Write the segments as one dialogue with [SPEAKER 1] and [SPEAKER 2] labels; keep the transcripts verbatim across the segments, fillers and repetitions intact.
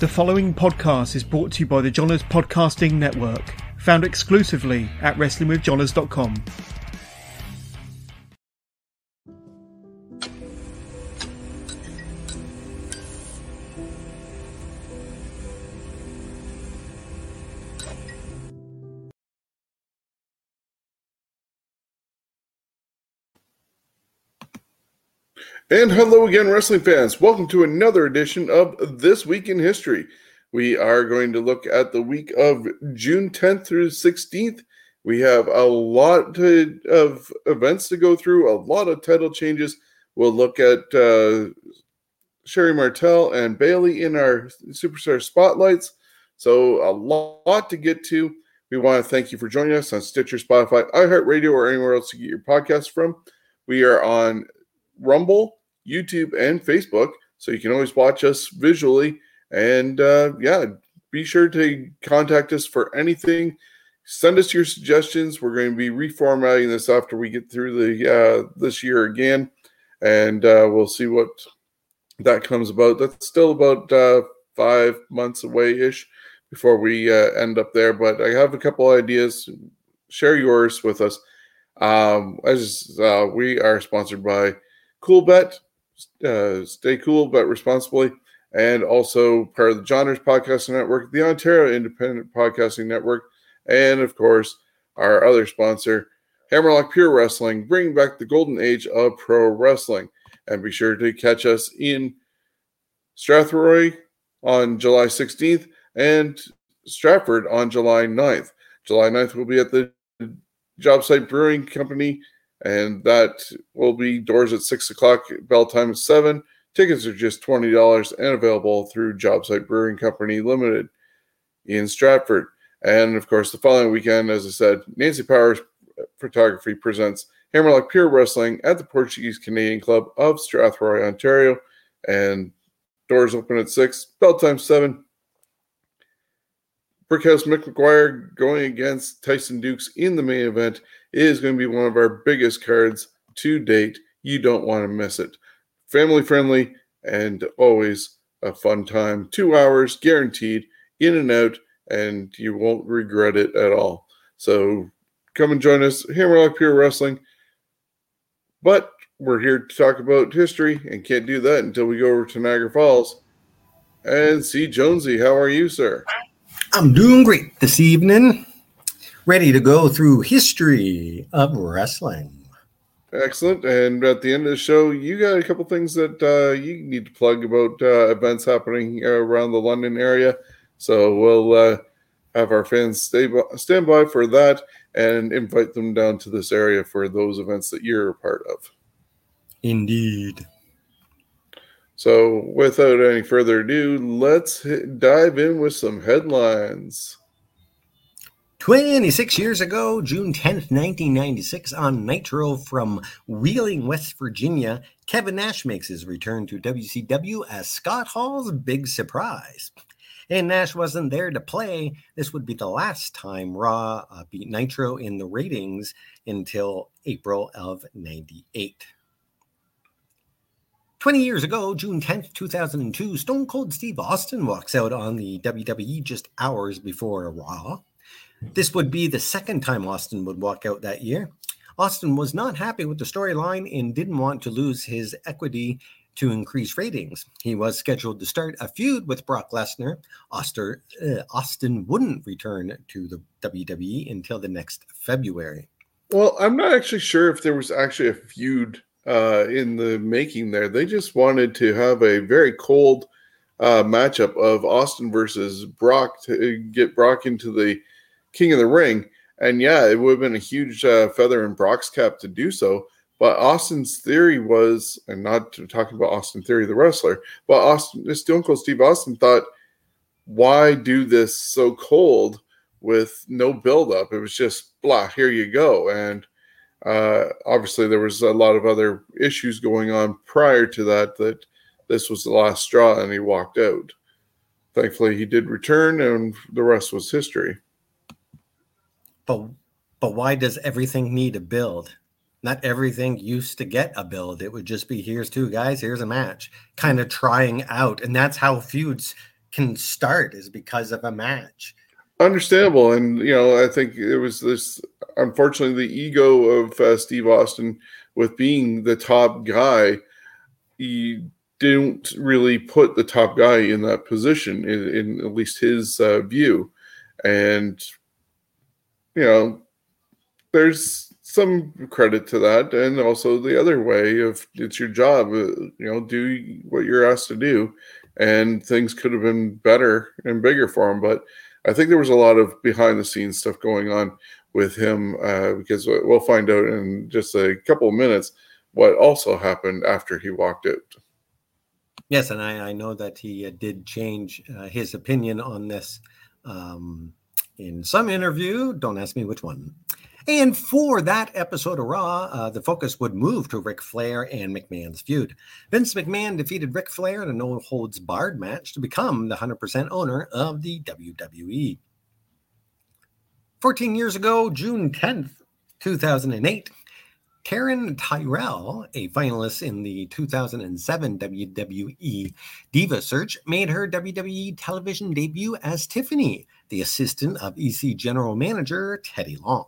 [SPEAKER 1] The following podcast is brought to you by the Johners Podcasting Network, found exclusively at wrestling with johners dot com.
[SPEAKER 2] And hello again, wrestling fans. Welcome to another edition of This Week in History. We are going to look at the week of June tenth through sixteenth. We have a lot to, of events to go through, a lot of title changes. We'll look at uh, Sherri Martel and Bayley in our Superstar Spotlights. So a lot to get to. We want to thank you for joining us on Stitcher, Spotify, iHeartRadio, or anywhere else you get your podcast from. We are on Rumble, YouTube, and Facebook, so you can always watch us visually. And uh, yeah, be sure to contact us for anything. Send us your suggestions. We're going to be reformatting this after we get through the uh, this year again, and uh, we'll see what that comes about. That's still about uh, five months away-ish before we uh, end up there, but I have a couple ideas. Share yours with us. Um, as uh, we are sponsored by CoolBet. Uh, stay cool but responsibly, and also part of the Johners Podcasting Network, the Ontario Independent Podcasting Network, and of course our other sponsor, Hammerlock Pure Wrestling, bringing back the golden age of pro wrestling. And be sure to catch us in Strathroy on July sixteenth and Stratford on July ninth. July ninth will be at the Job Site Brewing Company, and that will be doors at six o'clock, bell time is seven. Tickets are just twenty dollars and available through Job Site Brewing Company Limited in Stratford. And, of course, the following weekend, as I said, Nancy Powers Photography presents Hammerlock Pure Wrestling at the Portuguese Canadian Club of Strathroy, Ontario. And doors open at six, bell time seven. Brickhouse Mick McGuire going against Tyson Dukes in the main event is going to be one of our biggest cards to date. You don't want to miss it. Family friendly and always a fun time. Two hours guaranteed, in and out, and you won't regret it at all. So come and join us, Hammerlock Pure Wrestling. But we're here to talk about history and can't do that until we go over to Niagara Falls and see Jonesy. How are you, sir?
[SPEAKER 3] I'm doing great this evening. Ready to go through history of wrestling.
[SPEAKER 2] Excellent. And at the end of the show, you got a couple things that uh, you need to plug about uh, events happening around the London area. So we'll uh, have our fans stay by, stand by for that and invite them down to this area for those events that you're a part of.
[SPEAKER 3] Indeed.
[SPEAKER 2] So without any further ado, let's hit, dive in with some headlines.
[SPEAKER 3] twenty-six years ago, June tenth, nineteen ninety-six, on Nitro from Wheeling, West Virginia, Kevin Nash makes his return to W C W as Scott Hall's big surprise. And Nash wasn't there to play. This would be the last time Raw uh, beat Nitro in the ratings until April of ninety-eight. twenty years ago, June tenth, two thousand two, Stone Cold Steve Austin walks out on the W W E just hours before Raw. This would be the second time Austin would walk out that year. Austin was not happy with the storyline and didn't want to lose his equity to increase ratings. He was scheduled to start a feud with Brock Lesnar. Oster, uh, Austin wouldn't return to the W W E until the next February.
[SPEAKER 2] Well, I'm not actually sure if there was actually a feud uh, in the making there. They just wanted to have a very cold uh, matchup of Austin versus Brock to get Brock into the King of the Ring. And yeah, it would have been a huge uh, feather in Brock's cap to do so. But Austin's theory was, and not talking about Austin Theory, the wrestler, but Austin, Stone Cold Steve Austin thought, why do this so cold with no buildup? It was just, blah, here you go. And uh, obviously there was a lot of other issues going on prior to that, that this was the last straw and he walked out. Thankfully, he did return, and the rest was history.
[SPEAKER 3] But but why does everything need a build? Not everything used to get a build. It would just be, here's two guys, here's a match, kind of trying out. And that's how feuds can start is because of a match.
[SPEAKER 2] Understandable. And, you know, I think it was this, unfortunately, the ego of uh, Steve Austin with being the top guy. He didn't really put the top guy in that position, in, in at least his uh, view. And, you know, there's some credit to that. And also the other way of it's your job, uh, you know, do what you're asked to do. And things could have been better and bigger for him. But I think there was a lot of behind the scenes stuff going on with him uh, because we'll find out in just a couple of minutes what also happened after he walked out.
[SPEAKER 3] Yes, and I, I know that he uh, did change uh, his opinion on this um, in some interview. Don't ask me which one. And for that episode of Raw, uh, the focus would move to Ric Flair and McMahon's feud. Vince McMahon defeated Ric Flair in a no-holds-barred match to become the one hundred percent owner of the W W E. fourteen years ago, June tenth, two thousand eight, Taryn Tyrell, a finalist in the two thousand seven W W E Diva Search, made her W W E television debut as Tiffany, the assistant of E C General Manager Teddy Long.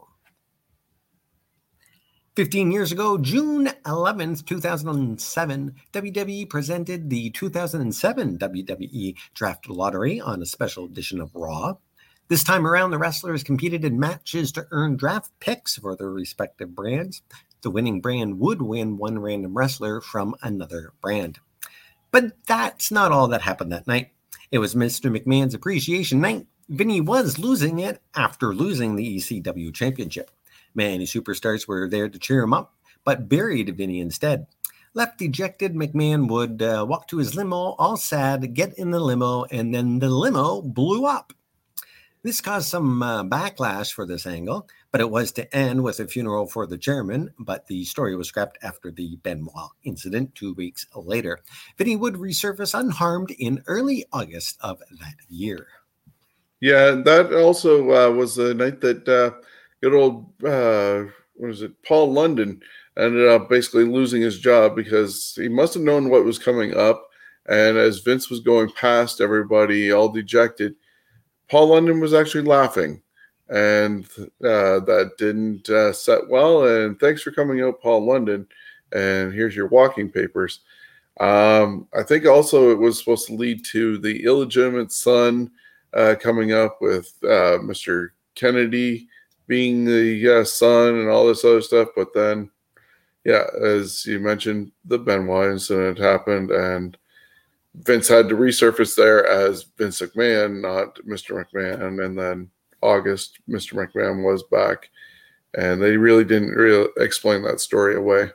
[SPEAKER 3] fifteen years ago, June eleventh, two thousand seven, W W E presented the two thousand seven W W E Draft Lottery on a special edition of Raw. This time around, the wrestlers competed in matches to earn draft picks for their respective brands. The winning brand would win one random wrestler from another brand. But that's not all that happened that night. It was Mister McMahon's appreciation night. Vinny was losing it after losing the E C W Championship. Many superstars were there to cheer him up, but buried Vinny instead. Left dejected, McMahon would uh, walk to his limo, all sad, get in the limo, and then the limo blew up. This caused some uh, backlash for this angle, but it was to end with a funeral for the chairman, but the story was scrapped after the Benoit incident two weeks later. Vinny would resurface unharmed in early August of that year.
[SPEAKER 2] Yeah, that also uh, was the night that uh, good old, uh, what is it, Paul London ended up basically losing his job because he must have known what was coming up. And as Vince was going past everybody, all dejected, Paul London was actually laughing. And uh, that didn't uh, set well. And thanks for coming out, Paul London. And here's your walking papers. Um, I think also it was supposed to lead to the illegitimate son uh, coming up with uh, Mister Kennedy being the uh, son and all this other stuff. But then, yeah, as you mentioned, the Benoit incident happened and Vince had to resurface there as Vince McMahon, not Mister McMahon. And then August, Mister McMahon was back. And they really didn't really explain that story away.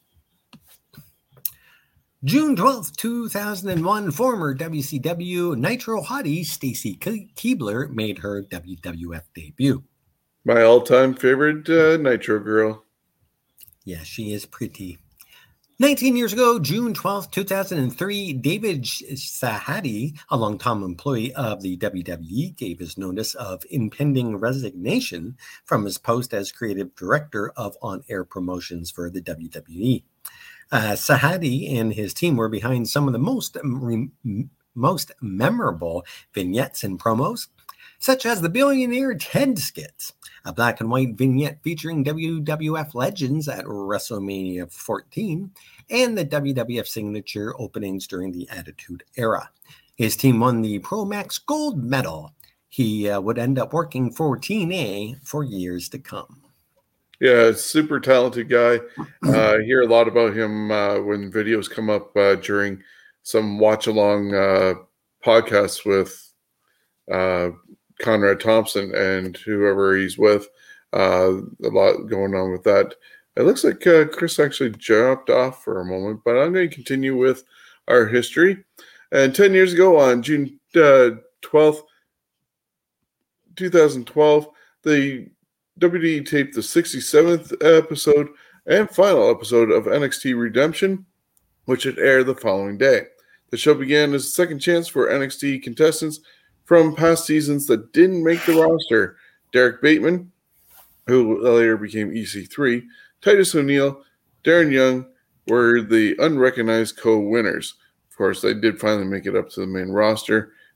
[SPEAKER 3] June twelfth, two thousand one, former W C W Nitro hottie Stacy Keibler made her W W F debut.
[SPEAKER 2] My all-time favorite uh, Nitro girl.
[SPEAKER 3] Yeah, she is pretty. nineteen years ago, June twelfth, two thousand three, David Sahadi, a longtime employee of the W W E, gave his notice of impending resignation from his post as creative director of on-air promotions for the W W E. Uh, Sahadi and his team were behind some of the most, re- most memorable vignettes and promos, such as the Billionaire Ted skits, a black and white vignette featuring W W F legends at WrestleMania fourteen, and the W W F signature openings during the Attitude Era. His team won the Pro Max Gold Medal. He uh, would end up working for T N A for years to come.
[SPEAKER 2] Yeah, super talented guy. Uh, I hear a lot about him uh, when videos come up uh, during some watch-along uh, podcasts with uh, Conrad Thompson and whoever he's with. Uh, a lot going on with that. It looks like uh, Chris actually dropped off for a moment, but I'm going to continue with our history. And ten years ago on June uh, twelfth, twenty twelve, the W W E taped the sixty-seventh episode and final episode of N X T Redemption, which would air the following day. The show began as a second chance for N X T contestants from past seasons that didn't make the roster. Derek Bateman, who later became E C three, Titus O'Neil, Darren Young were the unrecognized co-winners. Of course, they did finally make it up to the main roster,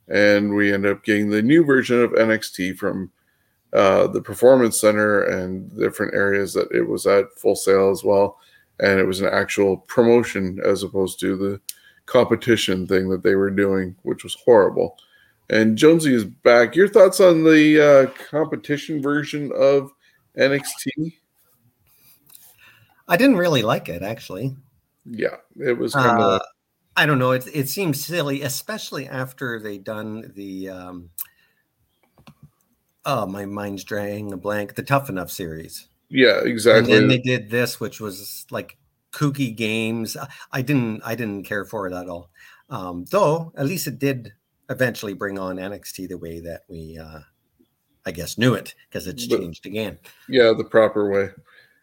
[SPEAKER 2] and we ended up getting the new version of N X T from uh, the Performance Center and different areas that it was at Full Sail as well. And it was an actual promotion as opposed to the competition thing that they were doing, which was horrible. And Jonesy is back. Your thoughts on the uh, competition version of N X T?
[SPEAKER 3] I didn't really like it, actually.
[SPEAKER 2] Yeah, it was kind of...
[SPEAKER 3] Uh, I don't know. It, it seems silly, especially after they done the... Um, oh, my mind's drawing a blank. The Tough Enough series.
[SPEAKER 2] Yeah, exactly.
[SPEAKER 3] And then they did this, which was like kooky games. I didn't I didn't care for it at all. Um, though, at least it did eventually bring on N X T the way that we, uh, I guess, knew it, because it's
[SPEAKER 2] But,
[SPEAKER 3] changed again.
[SPEAKER 2] Yeah, the proper way.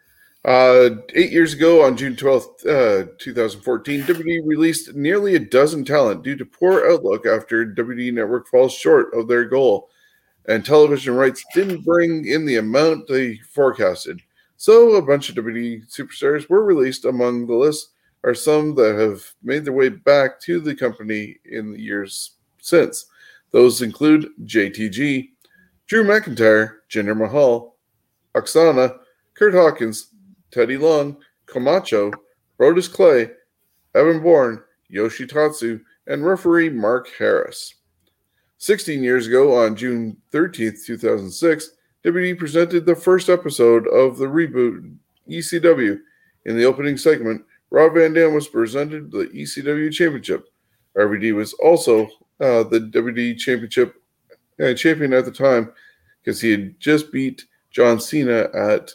[SPEAKER 2] Uh, eight years ago, on June twelfth, uh, twenty fourteen, W W E released nearly a dozen talent due to poor outlook after W W E Network falls short of their goal, and television rights didn't bring in the amount they forecasted. So a bunch of W W E superstars were released. Among the list are some that have made their way back to the company in the years since. Those include J T G, Drew McIntyre, Jinder Mahal, Oksana, Kurt Hawkins, Teddy Long, Camacho, Brodus Clay, Evan Bourne, Yoshitatsu, and referee Mark Harris. sixteen years ago, on June thirteenth, two thousand six, W W E presented the first episode of the reboot E C W. In the opening segment, Rob Van Dam was presented the E C W Championship. R V D was also uh, the W W E Championship uh, champion at the time because he had just beat John Cena at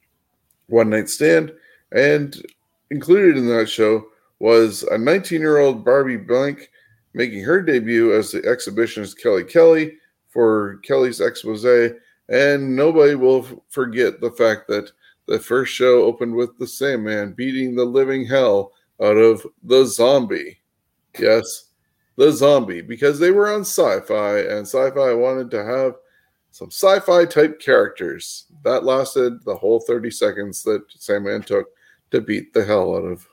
[SPEAKER 2] One Night Stand, and included in that show was a nineteen-year-old Barbie Blank making her debut as the exhibitionist Kelly Kelly for Kelly's Expose, and nobody will f- forget the fact that the first show opened with the Sandman beating the living hell out of the Zombie. Yes, the Zombie, because they were on Sci-Fi, and Sci-Fi wanted to have some sci-fi type characters. That lasted the whole thirty seconds that Sandman took to beat the hell out of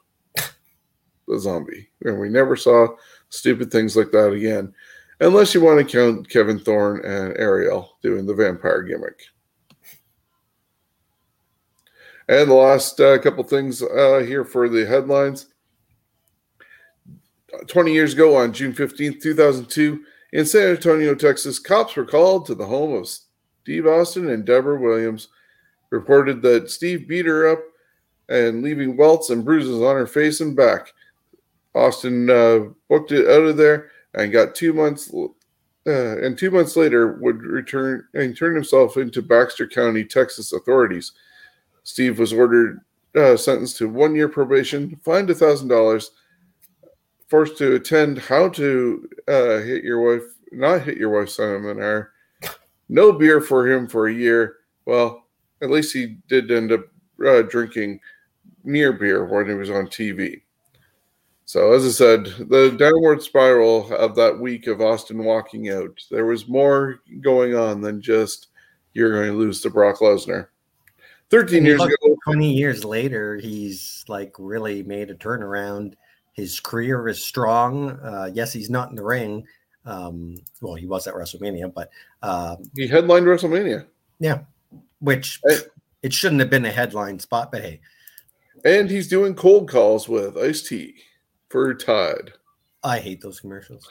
[SPEAKER 2] the Zombie. And we never saw stupid things like that again, unless you want to count Kevin Thorne and Ariel doing the vampire gimmick. And the last uh, couple things uh, here for the headlines. twenty years ago, on June fifteenth, two thousand two, in San Antonio, Texas, cops were called to the home of Steve Austin and Deborah Williams, reported that Steve beat her up and leaving welts and bruises on her face and back. Austin uh, booked it out of there and got two months, uh, and two months later would return and turn himself into Baxter County, Texas authorities. Steve was ordered, uh, sentenced to one year probation, fined a thousand dollars, forced to attend How to uh, Hit Your Wife, Not Hit Your Wife seminar. No beer for him for a year. Well, at least he did end up uh, drinking near beer when he was on T V. So, as I said, the downward spiral of that week of Austin walking out, there was more going on than just you're going to lose to Brock Lesnar. thirteen years ago.
[SPEAKER 3] twenty years later, he's like really made a turnaround. His career is strong. Uh, yes, he's not in the ring. Um, well, he was at WrestleMania, but uh,
[SPEAKER 2] he headlined WrestleMania.
[SPEAKER 3] Yeah, which
[SPEAKER 2] and,
[SPEAKER 3] it shouldn't have been a headline spot, but hey.
[SPEAKER 2] And he's doing cold calls with Ice-T for Tide.
[SPEAKER 3] I hate those commercials.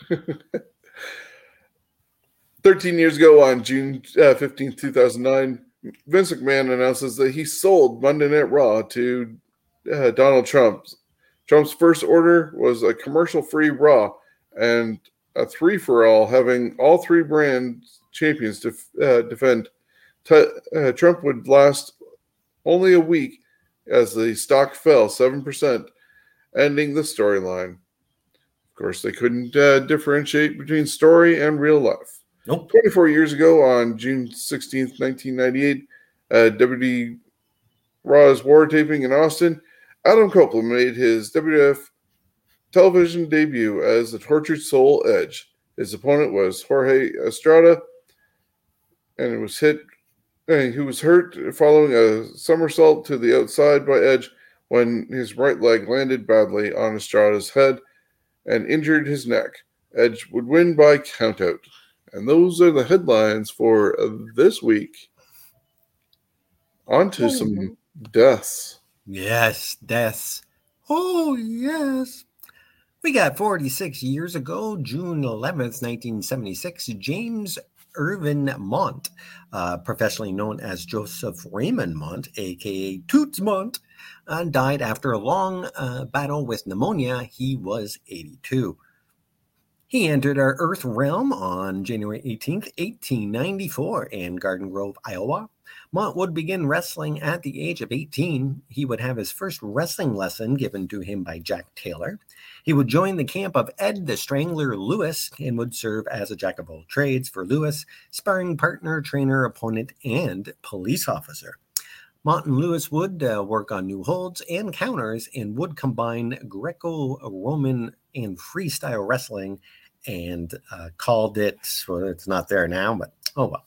[SPEAKER 2] thirteen years ago, on June fifteenth, two thousand nine, Vince McMahon announces that he sold Monday Night Raw to uh, Donald Trump. Trump's first order was a commercial-free Raw and a three-for-all, having all three brand champions def- uh, defend. T- uh, Trump would last only a week as the stock fell seven percent, ending the storyline. Of course, they couldn't uh, differentiate between story and real life.
[SPEAKER 3] Nope.
[SPEAKER 2] twenty-four years ago, on June sixteenth, nineteen ninety-eight, uh, W W E Raw's War taping in Austin, Adam Copeland made his W W F television debut as the Tortured Soul Edge. His opponent was Jorge Estrada, and it was hit. And he was hurt following a somersault to the outside by Edge when his right leg landed badly on Estrada's head and injured his neck. Edge would win by countout. And those are the headlines for this week. On to some deaths.
[SPEAKER 3] Yes, deaths. Oh, yes. We got forty-six years ago, June eleventh, nineteen seventy-six, James Irvin Mont, uh, professionally known as Joseph Raymond Mont, a k a. Toots Mont, uh, died after a long uh, battle with pneumonia. He was eighty-two. He entered our Earth realm on January eighteenth, eighteen ninety-four in Garden Grove, Iowa. Mont would begin wrestling at the age of eighteen. He would have his first wrestling lesson given to him by Jack Taylor. He would join the camp of Ed the Strangler Lewis and would serve as a jack of all trades for Lewis, sparring partner, trainer, opponent, and police officer. Mont and Lewis would uh, work on new holds and counters and would combine Greco-Roman and freestyle wrestling and uh, called it, well, it's not there now, but oh well.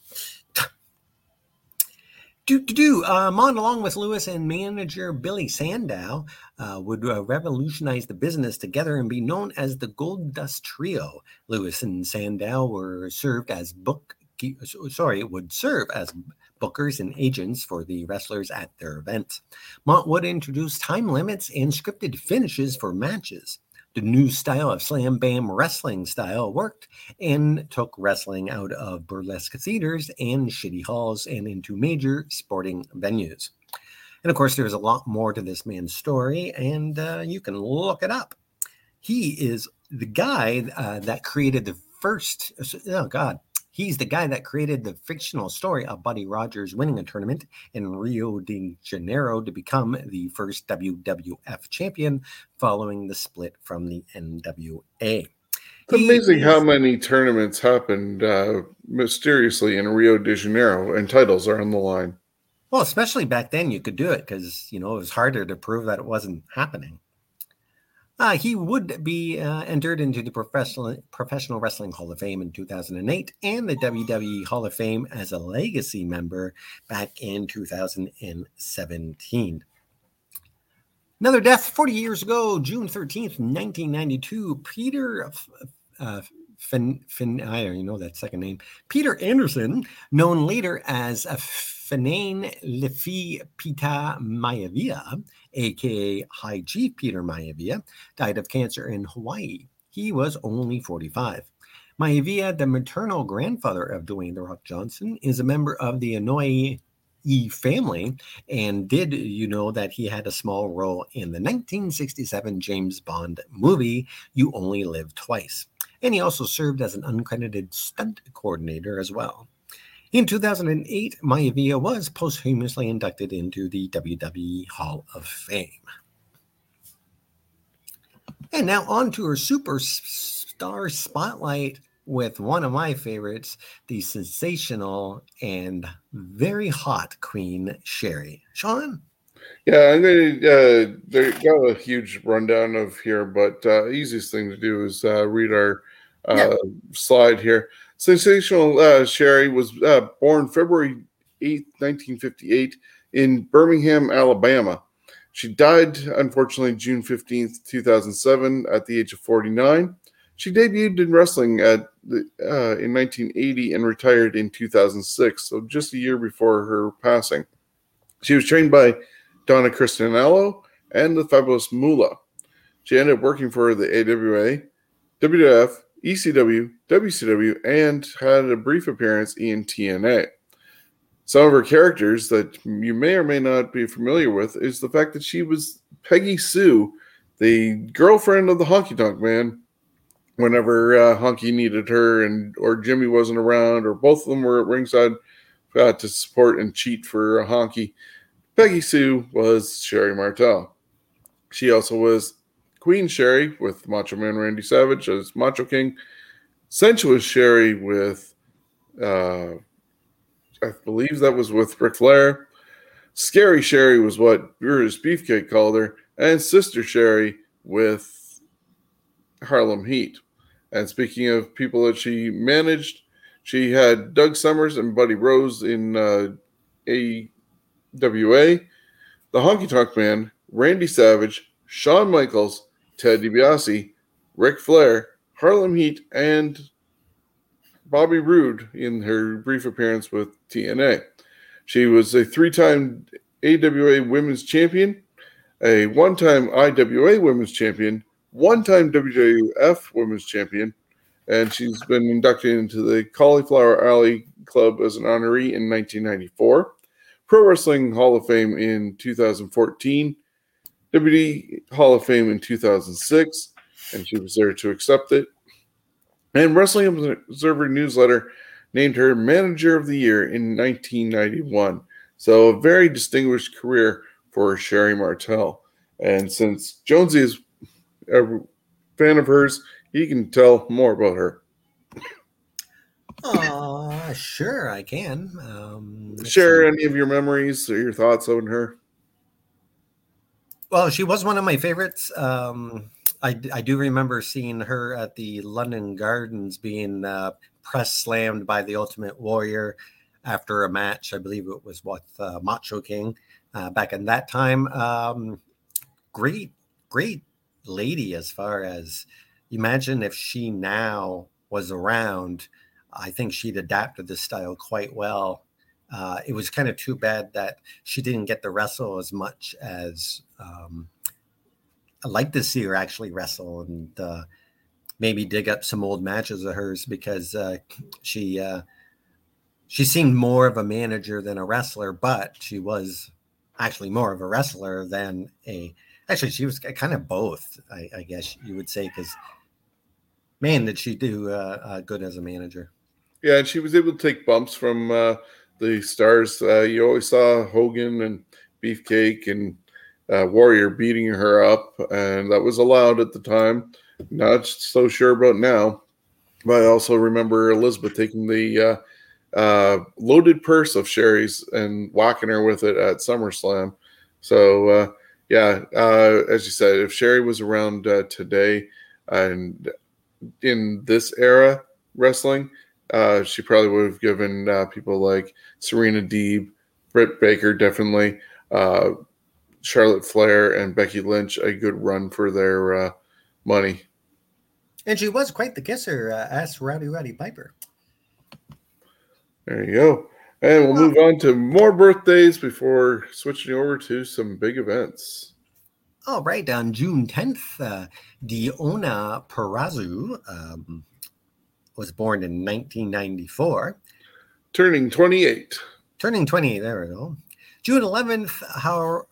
[SPEAKER 3] Do, do, do. Uh, Mont, along with Lewis and manager Billy Sandow, uh, would uh, revolutionize the business together and be known as the Gold Dust Trio. Lewis and Sandow were served as book, sorry, would serve as bookers and agents for the wrestlers at their events. Mont would introduce time limits and scripted finishes for matches. The new style of slam bam wrestling style worked and took wrestling out of burlesque theaters and shitty halls and into major sporting venues. And of course, there's a lot more to this man's story, and uh, you can look it up. He is the guy uh, that created the first, oh God, he's the guy that created the fictional story of Buddy Rogers winning a tournament in Rio de Janeiro to become the first W W F champion following the split from the N W A.
[SPEAKER 2] It's amazing how many tournaments happened uh, mysteriously in Rio de Janeiro and titles are on the line.
[SPEAKER 3] Well, especially back then you could do it because, you know, it was harder to prove that it wasn't happening. Uh, he would be uh, entered into the Professional Professional Wrestling Hall of Fame in two thousand eight and the W W E Hall of Fame as a legacy member back in two thousand seventeen. Another death forty years ago, June thirteenth, nineteen ninety-two, Peter uh, Fin, Fin, I don't even know that second name, Peter Anderson, known later as a Finane Lefi Pita Maivia, a k a. High Chief Peter Maivia, died of cancer in Hawaii. He was only forty-five. Maivia, the maternal grandfather of Dwayne The Rock Johnson, is a member of the Inoue family, and did you know that he had a small role in the nineteen sixty-seven James Bond movie, You Only Live Twice. And he also served as an uncredited stunt coordinator as well. In two thousand eight, Maivia was posthumously inducted into the W W E Hall of Fame. And now on to her superstar spotlight with one of my favorites, the sensational and very hot Queen Sherri. Sean?
[SPEAKER 2] Yeah, I'm going to uh, there got a huge rundown of here, but uh, easiest thing to do is uh, read our uh, yeah. slide here. Sensational uh, Sherri was uh, born February eighth, nineteen fifty-eight in Birmingham, Alabama. She died, unfortunately, June fifteenth, two thousand seven at the age of forty-nine. She debuted in wrestling at the, uh, in nineteen eighty and retired in two thousand six, so just a year before her passing. She was trained by Donna Cristianello and the Fabulous Moolah. She ended up working for the A W A, W W F, E C W, W C W, and had a brief appearance in T N A. Some of her characters that you may or may not be familiar with is the fact that she was Peggy Sue, the girlfriend of the Honky Tonk Man, whenever uh, Honky needed her and or Jimmy wasn't around, or both of them were at ringside uh, to support and cheat for uh, Honky. Peggy Sue was Sherri Martel. She also was Queen Sherri with Macho Man Randy Savage as Macho King. Sensuous Sherri with, uh, I believe that was with Ric Flair. Scary Sherri was what Brutus Beefcake called her. And Sister Sherri with Harlem Heat. And speaking of people that she managed, she had Doug Summers and Buddy Rose in uh, A W A, the Honky Tonk Man, Randy Savage, Shawn Michaels, Ted DiBiase, Ric Flair, Harlem Heat, and Bobby Roode in her brief appearance with T N A. She was a three-time A W A Women's Champion, a one-time I W A Women's Champion, one-time W W F Women's Champion, and she's been inducted into the Cauliflower Alley Club as an honoree in nineteen ninety-four, Pro Wrestling Hall of Fame in two thousand fourteen, W W E Hall of Fame in two thousand six, and she was there to accept it. And Wrestling Observer Newsletter named her Manager of the Year in nineteen ninety-one. So a very distinguished career for Sherri Martel. And since Jonesy is a fan of hers, he can tell more about her.
[SPEAKER 3] Uh, sure, I can. Um,
[SPEAKER 2] Share any of your memories or your thoughts on her?
[SPEAKER 3] Well, she was one of my favorites. Um, I, I do remember seeing her at the London Gardens being uh, press slammed by the Ultimate Warrior after a match. I believe it was with uh, Macho King uh, back in that time. Um, great, great lady as far as imagine if she now was around. I think she'd adapted the style quite well. Uh, it was kind of too bad that she didn't get to wrestle as much as um, I'd like to see her actually wrestle and uh, maybe dig up some old matches of hers because uh, she uh, she seemed more of a manager than a wrestler, but she was actually more of a wrestler than a. Actually, she was kind of both, I, I guess you would say, because man, did she do uh, uh, good as a manager.
[SPEAKER 2] Yeah, and she was able to take bumps from uh, the stars. Uh, you always saw Hogan and Beefcake and uh, Warrior beating her up, and that was allowed at the time. Not so sure about now. But I also remember Elizabeth taking the uh, uh, loaded purse of Sherri's and whacking her with it at SummerSlam. So, uh, yeah, uh, as you said, if Sherri was around uh, today and in this era wrestling, uh, she probably would have given uh, people like Serena Deeb, Britt Baker, definitely, uh, Charlotte Flair, and Becky Lynch a good run for their uh, money.
[SPEAKER 3] And she was quite the kisser, uh, asked Rowdy Roddy Piper.
[SPEAKER 2] There you go. And we'll move on to more birthdays before switching over to some big events.
[SPEAKER 3] All right. On June tenth, uh, Diona Purrazzo um, was born in nineteen ninety-four.
[SPEAKER 2] Turning twenty-eight.
[SPEAKER 3] Turning twenty-eight. There we go. June eleventh, Haikura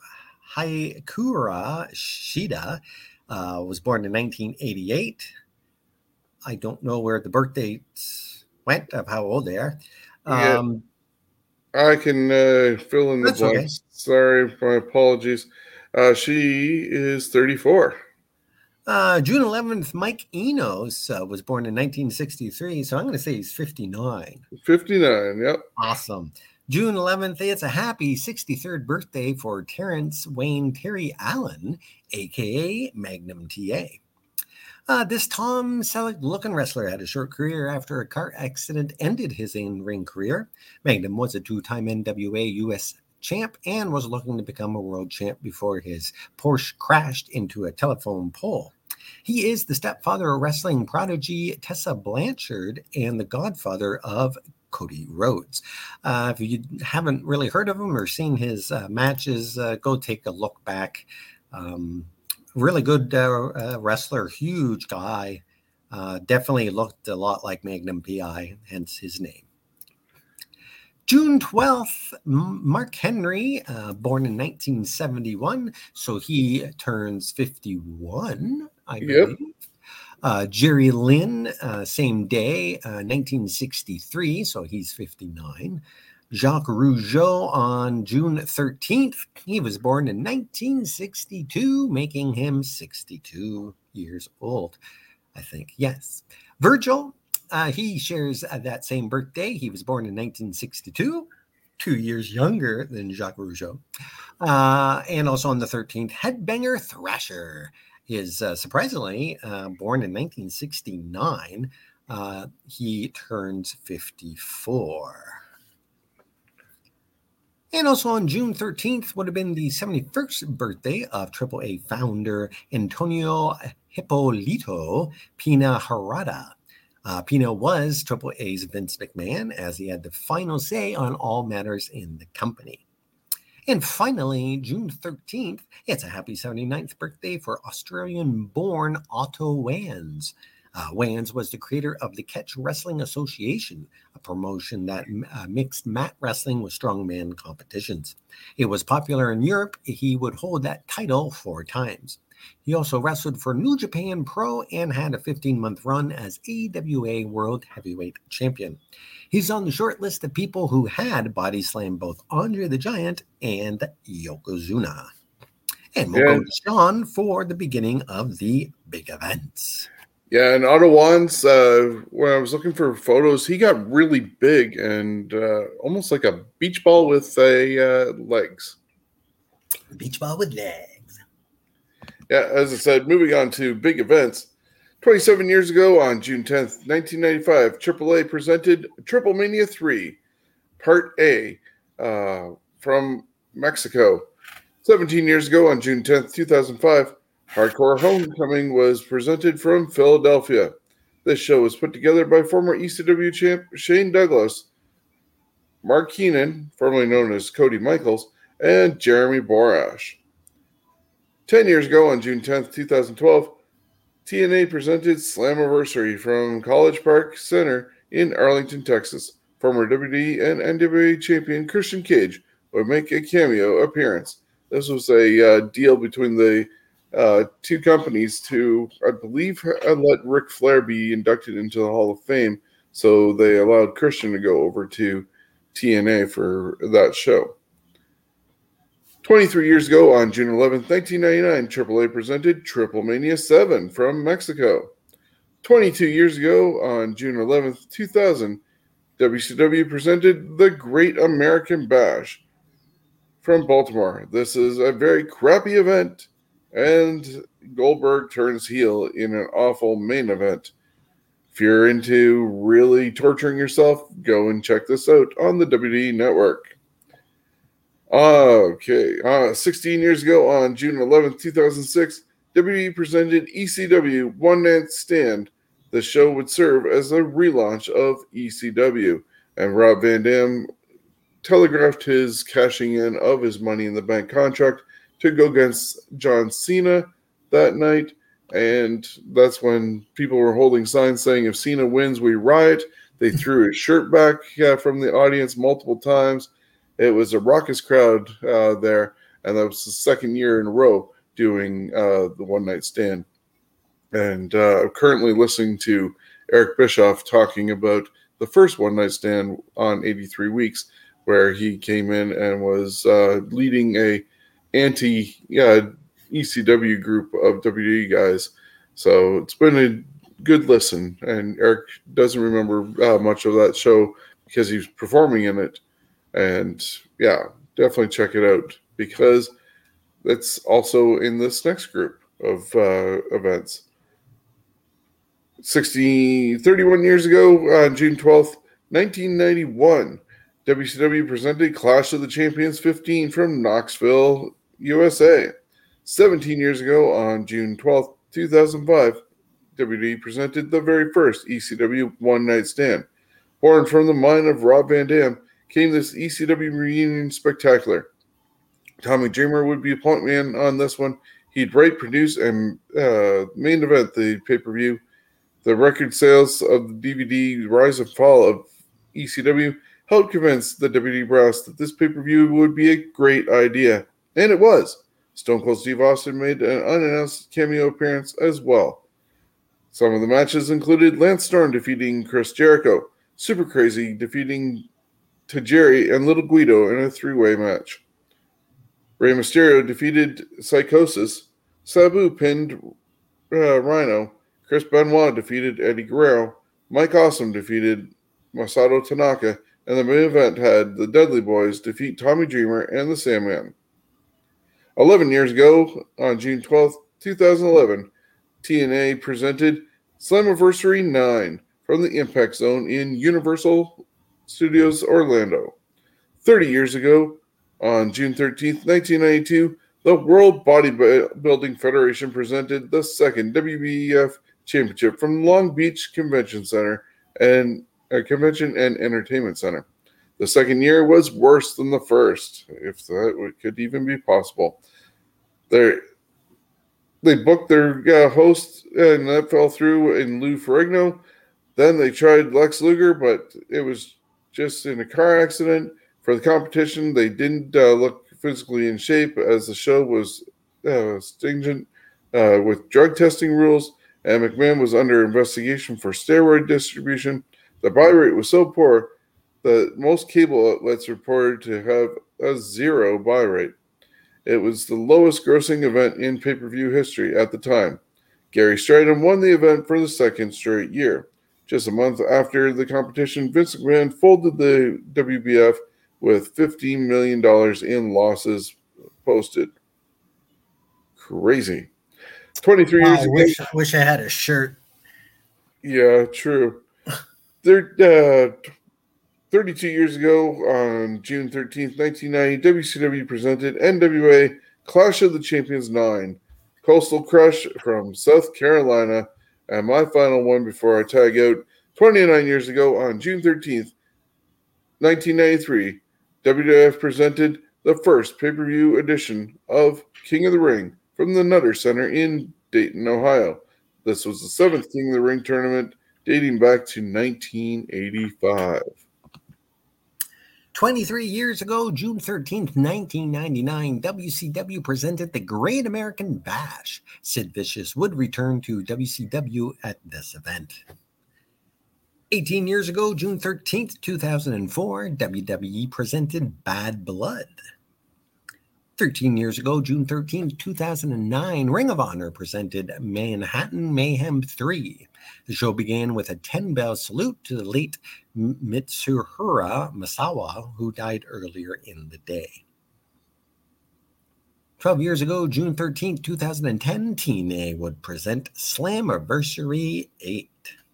[SPEAKER 3] Shida uh, was born in nineteen eighty-eight. I don't know where the birth dates went of how old they are. Um,
[SPEAKER 2] yeah, I can uh, fill in the blanks. Okay. Sorry, my apologies. Uh, she is thirty-four.
[SPEAKER 3] Uh, June eleventh, Mike Enos uh, was born in nineteen sixty-three, so I'm going to say he's fifty-nine.
[SPEAKER 2] fifty-nine, yep.
[SPEAKER 3] Awesome. June eleventh, it's a happy sixty-third birthday for Terrence Wayne Terry Allen, a k a. Magnum T A. Uh, this Tom Selleck-looking wrestler had a short career after a car accident ended his in-ring career. Magnum was a two-time N W A U S champ and was looking to become a world champ before his Porsche crashed into a telephone pole. He is the stepfather of wrestling prodigy Tessa Blanchard and the godfather of Cody Rhodes. Uh, if you haven't really heard of him or seen his uh, matches, uh, go take a look back. Um, Really good uh, uh, wrestler, huge guy. Uh, definitely looked a lot like Magnum P I, hence his name. June twelfth, Mark Henry, uh, born in nineteen seventy-one, so he turns fifty-one, I believe. Yep. Uh, Jerry Lynn, uh, same day, uh, nineteen sixty-three, so he's fifty-nine. Jacques Rougeau on June thirteenth. He was born in nineteen sixty-two, making him sixty-two years old, I think. Yes. Virgil, uh, he shares uh, that same birthday. He was born in nineteen sixty-two, two years younger than Jacques Rougeau. Uh, and also on the thirteenth, Headbanger Thrasher is uh, surprisingly uh, born in nineteen sixty-nine. Uh, he turns fifty-four. And also on June thirteenth would have been the seventy-first birthday of Triple A founder Antonio Hipólito Pina Harada. Uh, Pina was Triple A's Vince McMahon, as he had the final say on all matters in the company. And finally, June thirteenth, it's a happy seventy-ninth birthday for Australian-born Otto Wanz. Uh, Wanz was the creator of the Catch Wrestling Association, a promotion that uh, mixed mat wrestling with strongman competitions. It was popular in Europe. He would hold that title four times. He also wrestled for New Japan Pro and had a fifteen-month run as A E W A World Heavyweight Champion. He's on the short list of people who had body slammed both Andre the Giant and Yokozuna. And we'll yeah. go to Sean for the beginning of the big events.
[SPEAKER 2] Yeah, and Otto Wanz, uh, when I was looking for photos, he got really big and uh, almost like a beach ball with a uh, legs.
[SPEAKER 3] Beach ball with legs.
[SPEAKER 2] Yeah, as I said, moving on to big events. twenty-seven years ago, on June tenth, nineteen ninety-five, Triple A presented Triple Mania three, Part A, uh, from Mexico. seventeen years ago, on June tenth, two thousand five, Hardcore Homecoming was presented from Philadelphia. This show was put together by former E C W champ Shane Douglas, Mark Keenan, formerly known as Cody Michaels, and Jeremy Borash. Ten years ago, on June tenth, two thousand twelve, T N A presented Slammiversary from College Park Center in Arlington, Texas. Former W W E and N W A champion Christian Cage would make a cameo appearance. This was a uh, deal between the uh, two companies to, I believe, uh, let Ric Flair be inducted into the Hall of Fame, so they allowed Christian to go over to T N A for that show. twenty-three years ago, on June eleventh, nineteen ninety-nine, Triple A presented Triple Mania seven from Mexico. twenty-two years ago, on June eleventh, two thousand, W C W presented The Great American Bash from Baltimore. This is a very crappy event, and Goldberg turns heel in an awful main event. If you're into really torturing yourself, go and check this out on the W W E Network. Okay, uh, sixteen years ago, on June eleventh, two thousand six, W W E presented E C W One Night Stand. The show would serve as a relaunch of E C W, and Rob Van Dam telegraphed his cashing in of his Money in the Bank contract to go against John Cena that night, and that's when people were holding signs saying, if Cena wins, we riot. They threw his shirt back uh, from the audience multiple times. It was a raucous crowd uh, there, and that was the second year in a row doing uh, the One Night Stand. And uh, I'm currently listening to Eric Bischoff talking about the first One Night Stand on eighty-three Weeks, where he came in and was uh, leading a anti-E C W group of W W E guys. So it's been a good listen, and Eric doesn't remember uh, much of that show because he was performing in it. And yeah, definitely check it out because that's also in this next group of uh, events. sixty, thirty-one years ago, on June twelfth, nineteen ninety-one, W C W presented Clash of the Champions fifteen from Knoxville, U S A. seventeen years ago, on June twelfth, two thousand five, W W E presented the very first E C W One Night Stand. Born from the mind of Rob Van Dam came this E C W reunion spectacular. Tommy Dreamer would be a point man on this one. He'd write, produce, and uh, main event the pay-per-view. The record sales of the D V D Rise and Fall of E C W helped convince the W W E brass that this pay-per-view would be a great idea. And it was. Stone Cold Steve Austin made an unannounced cameo appearance as well. Some of the matches included Lance Storm defeating Chris Jericho, Super Crazy defeating Tajiri and Little Guido in a three-way match. Rey Mysterio defeated Psychosis, Sabu pinned uh, Rhino, Chris Benoit defeated Eddie Guerrero, Mike Awesome defeated Masato Tanaka, and the main event had the Dudley Boys defeat Tommy Dreamer and the Sandman. Eleven years ago, on June twelfth, two thousand eleven, T N A presented Slammiversary nine from the Impact Zone in Universal Studios Orlando. Thirty years ago, On June thirteenth, nineteen ninety-two, the World Bodybuilding Federation presented the second W B E F Championship from Long Beach Convention Center and uh, Convention and Entertainment Center. The second year was worse than the first, if that could even be possible. They they booked their uh, host, and that fell through in Lou Ferrigno. Then they tried Lex Luger, but it was just in a car accident. For the competition, they didn't uh, look physically in shape, as the show was uh, stringent uh, with drug testing rules, and McMahon was under investigation for steroid distribution. The buy rate was so poor that most cable outlets reported to have a zero buy rate. It was the lowest grossing event in pay-per-view history at the time. Gary Stridham won the event for the second straight year. Just a month after the competition, Vince McMahon folded the W B F with fifteen million dollars in losses posted. Crazy. twenty-three
[SPEAKER 3] wow,
[SPEAKER 2] years
[SPEAKER 3] I
[SPEAKER 2] ago.
[SPEAKER 3] wish, I wish I had a shirt.
[SPEAKER 2] Yeah, true. They're, uh, thirty-two years ago, on June thirteenth, nineteen ninety, W C W presented N W A Clash of the Champions nine. Coastal Crush from South Carolina. And my final one before I tag out, twenty-nine years ago, on June thirteenth, nineteen ninety-three, W W F presented the first pay-per-view edition of King of the Ring from the Nutter Center in Dayton, Ohio. This was the seventh King of the Ring tournament dating back to nineteen eighty-five.
[SPEAKER 3] twenty-three years ago, June thirteenth, nineteen ninety-nine, W C W presented the Great American Bash. Sid Vicious would return to W C W at this event. eighteen years ago, June thirteenth, two thousand four, W W E presented Bad Blood. thirteen years ago, June thirteenth, two thousand nine, Ring of Honor presented Manhattan Mayhem three. The show began with a ten-bell salute to the late Mitsuhiro Misawa, who died earlier in the day. twelve years ago, June thirteenth, two thousand ten, T N A would present Slammiversary eight.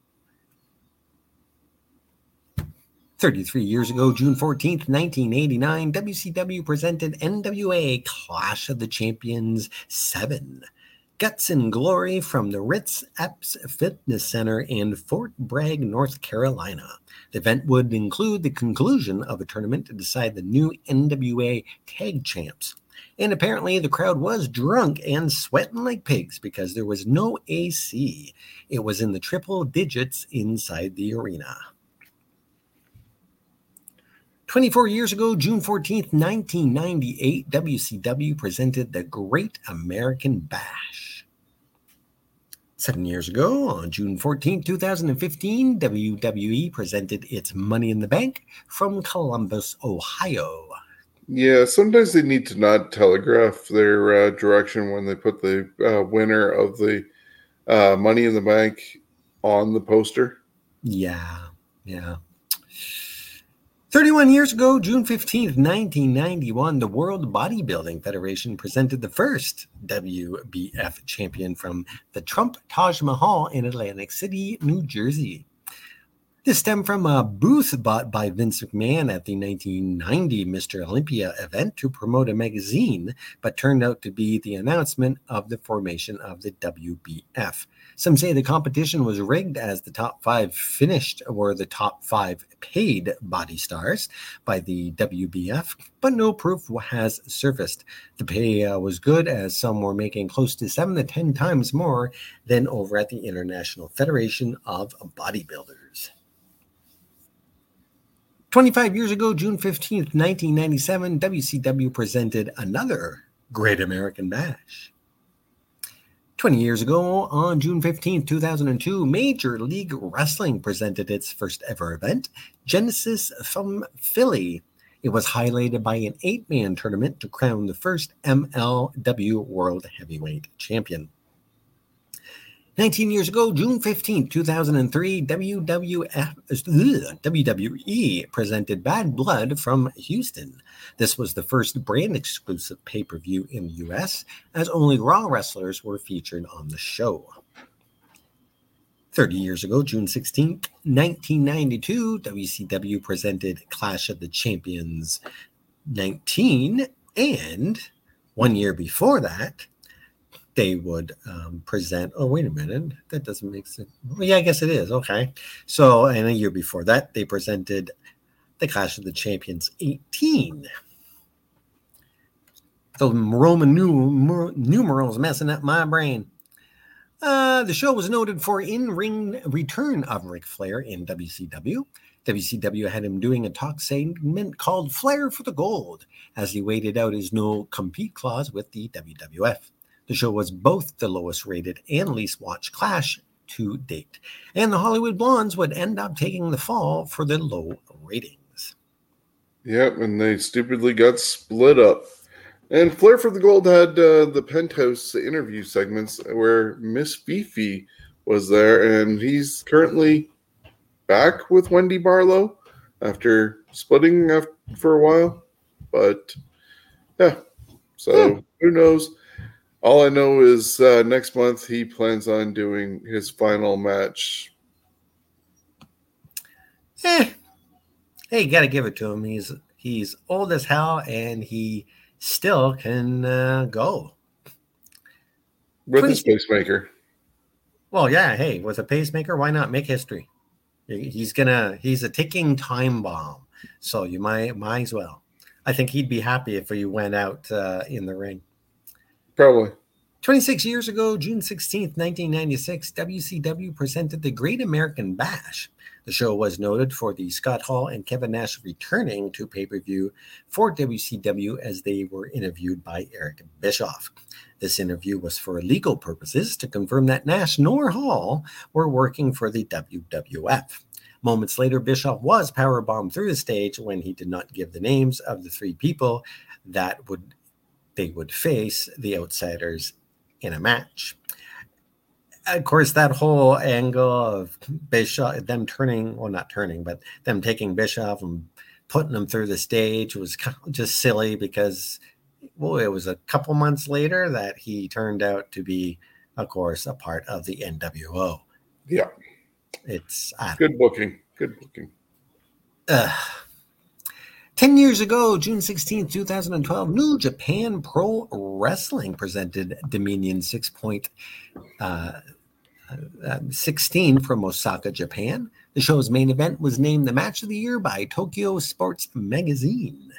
[SPEAKER 3] thirty-three years ago, June fourteenth, nineteen eighty-nine, W C W presented N W A Clash of the Champions seven. Guts and Glory from the Ritz Epps Fitness Center in Fort Bragg, North Carolina. The event would include the conclusion of a tournament to decide the new N W A Tag Champs. And apparently the crowd was drunk and sweating like pigs because there was no A C. It was in the triple digits inside the arena. twenty-four years ago, June fourteenth, nineteen ninety-eight, W C W presented the Great American Bash. Seven years ago, on June fourteenth, two thousand fifteen, W W E presented its Money in the Bank from Columbus, Ohio.
[SPEAKER 2] Yeah, sometimes they need to not telegraph their uh, direction when they put the uh, winner of the uh, Money in the Bank on the poster.
[SPEAKER 3] Yeah, yeah. thirty-one years ago, June fifteenth, nineteen ninety-one, the World Bodybuilding Federation presented the first W B F champion from the Trump Taj Mahal in Atlantic City, New Jersey. This stemmed from a booth bought by Vince McMahon at the nineteen ninety Mister Olympia event to promote a magazine, but turned out to be the announcement of the formation of the W B F. Some say the competition was rigged, as the top five finished were the top five paid body stars by the W B F, but no proof has surfaced. The pay uh, was good, as some were making close to seven to ten times more than over at the International Federation of Bodybuilders. twenty-five years ago, June fifteenth, nineteen ninety-seven, W C W presented another Great American Bash. twenty years ago, on June fifteenth, two thousand two, Major League Wrestling presented its first ever event, Genesis from Philly. It was highlighted by an eight-man tournament to crown the first M L W World Heavyweight Champion. nineteen years ago, June fifteenth, two thousand three, W W F, ugh, W W E presented Bad Blood from Houston. This was the first brand-exclusive pay-per-view in the U S, as only Raw wrestlers were featured on the show. thirty years ago, June sixteenth, nineteen ninety-two, W C W presented Clash of the Champions nineteen, and one year before that, they would um, present. Oh, wait a minute. That doesn't make sense. Well, yeah, I guess it is. Okay. So, and a year before that, they presented the Clash of the Champions eighteen. The Roman numer- numerals messing up my brain. Uh, the show was noted for in-ring return of Ric Flair in W C W. W C W had him doing a talk segment called Flair for the Gold as he waited out his no-compete clause with the W W F. The show was both the lowest rated and least watched Clash to date, and the Hollywood Blondes would end up taking the fall for the low ratings.
[SPEAKER 2] Yep, and they stupidly got split up. And Flair for the Gold had uh, the Penthouse interview segments where Miss Fifi was there, and he's currently back with Wendy Barlow after splitting after, for a while. But, yeah, so yeah. Who knows? All I know is uh, next month he plans on doing his final match.
[SPEAKER 3] Eh. Hey, you got to give it to him. He's he's old as hell, and he still can uh, go.
[SPEAKER 2] With his pacemaker.
[SPEAKER 3] Well, yeah, hey, with a pacemaker, why not make history? He's gonna he's a ticking time bomb. So you might might as well. I think he'd be happy if he went out uh, in the ring.
[SPEAKER 2] Probably.
[SPEAKER 3] twenty-six years ago, June sixteenth, nineteen ninety-six, W C W presented the Great American Bash. The show was noted for the Scott Hall and Kevin Nash returning to pay-per-view for W C W as they were interviewed by Eric Bischoff. This interview was for legal purposes to confirm that Nash nor Hall were working for the W W F. Moments later, Bischoff was powerbombed through the stage when he did not give the names of the three people that would they would face the Outsiders in a match. Of course, that whole angle of Bischoff, them turning, well, not turning, but them taking Bischoff and putting him through the stage was just silly because, well, it was a couple months later that he turned out to be, of course, a part of the N W O.
[SPEAKER 2] Yeah.
[SPEAKER 3] It's
[SPEAKER 2] good booking. Good booking.
[SPEAKER 3] Uh, Ten years ago, June sixteenth, twenty twelve, New Japan Pro Wrestling presented Dominion six point sixteen from Osaka, Japan. The show's main event was named the Match of the Year by Tokyo Sports Magazine.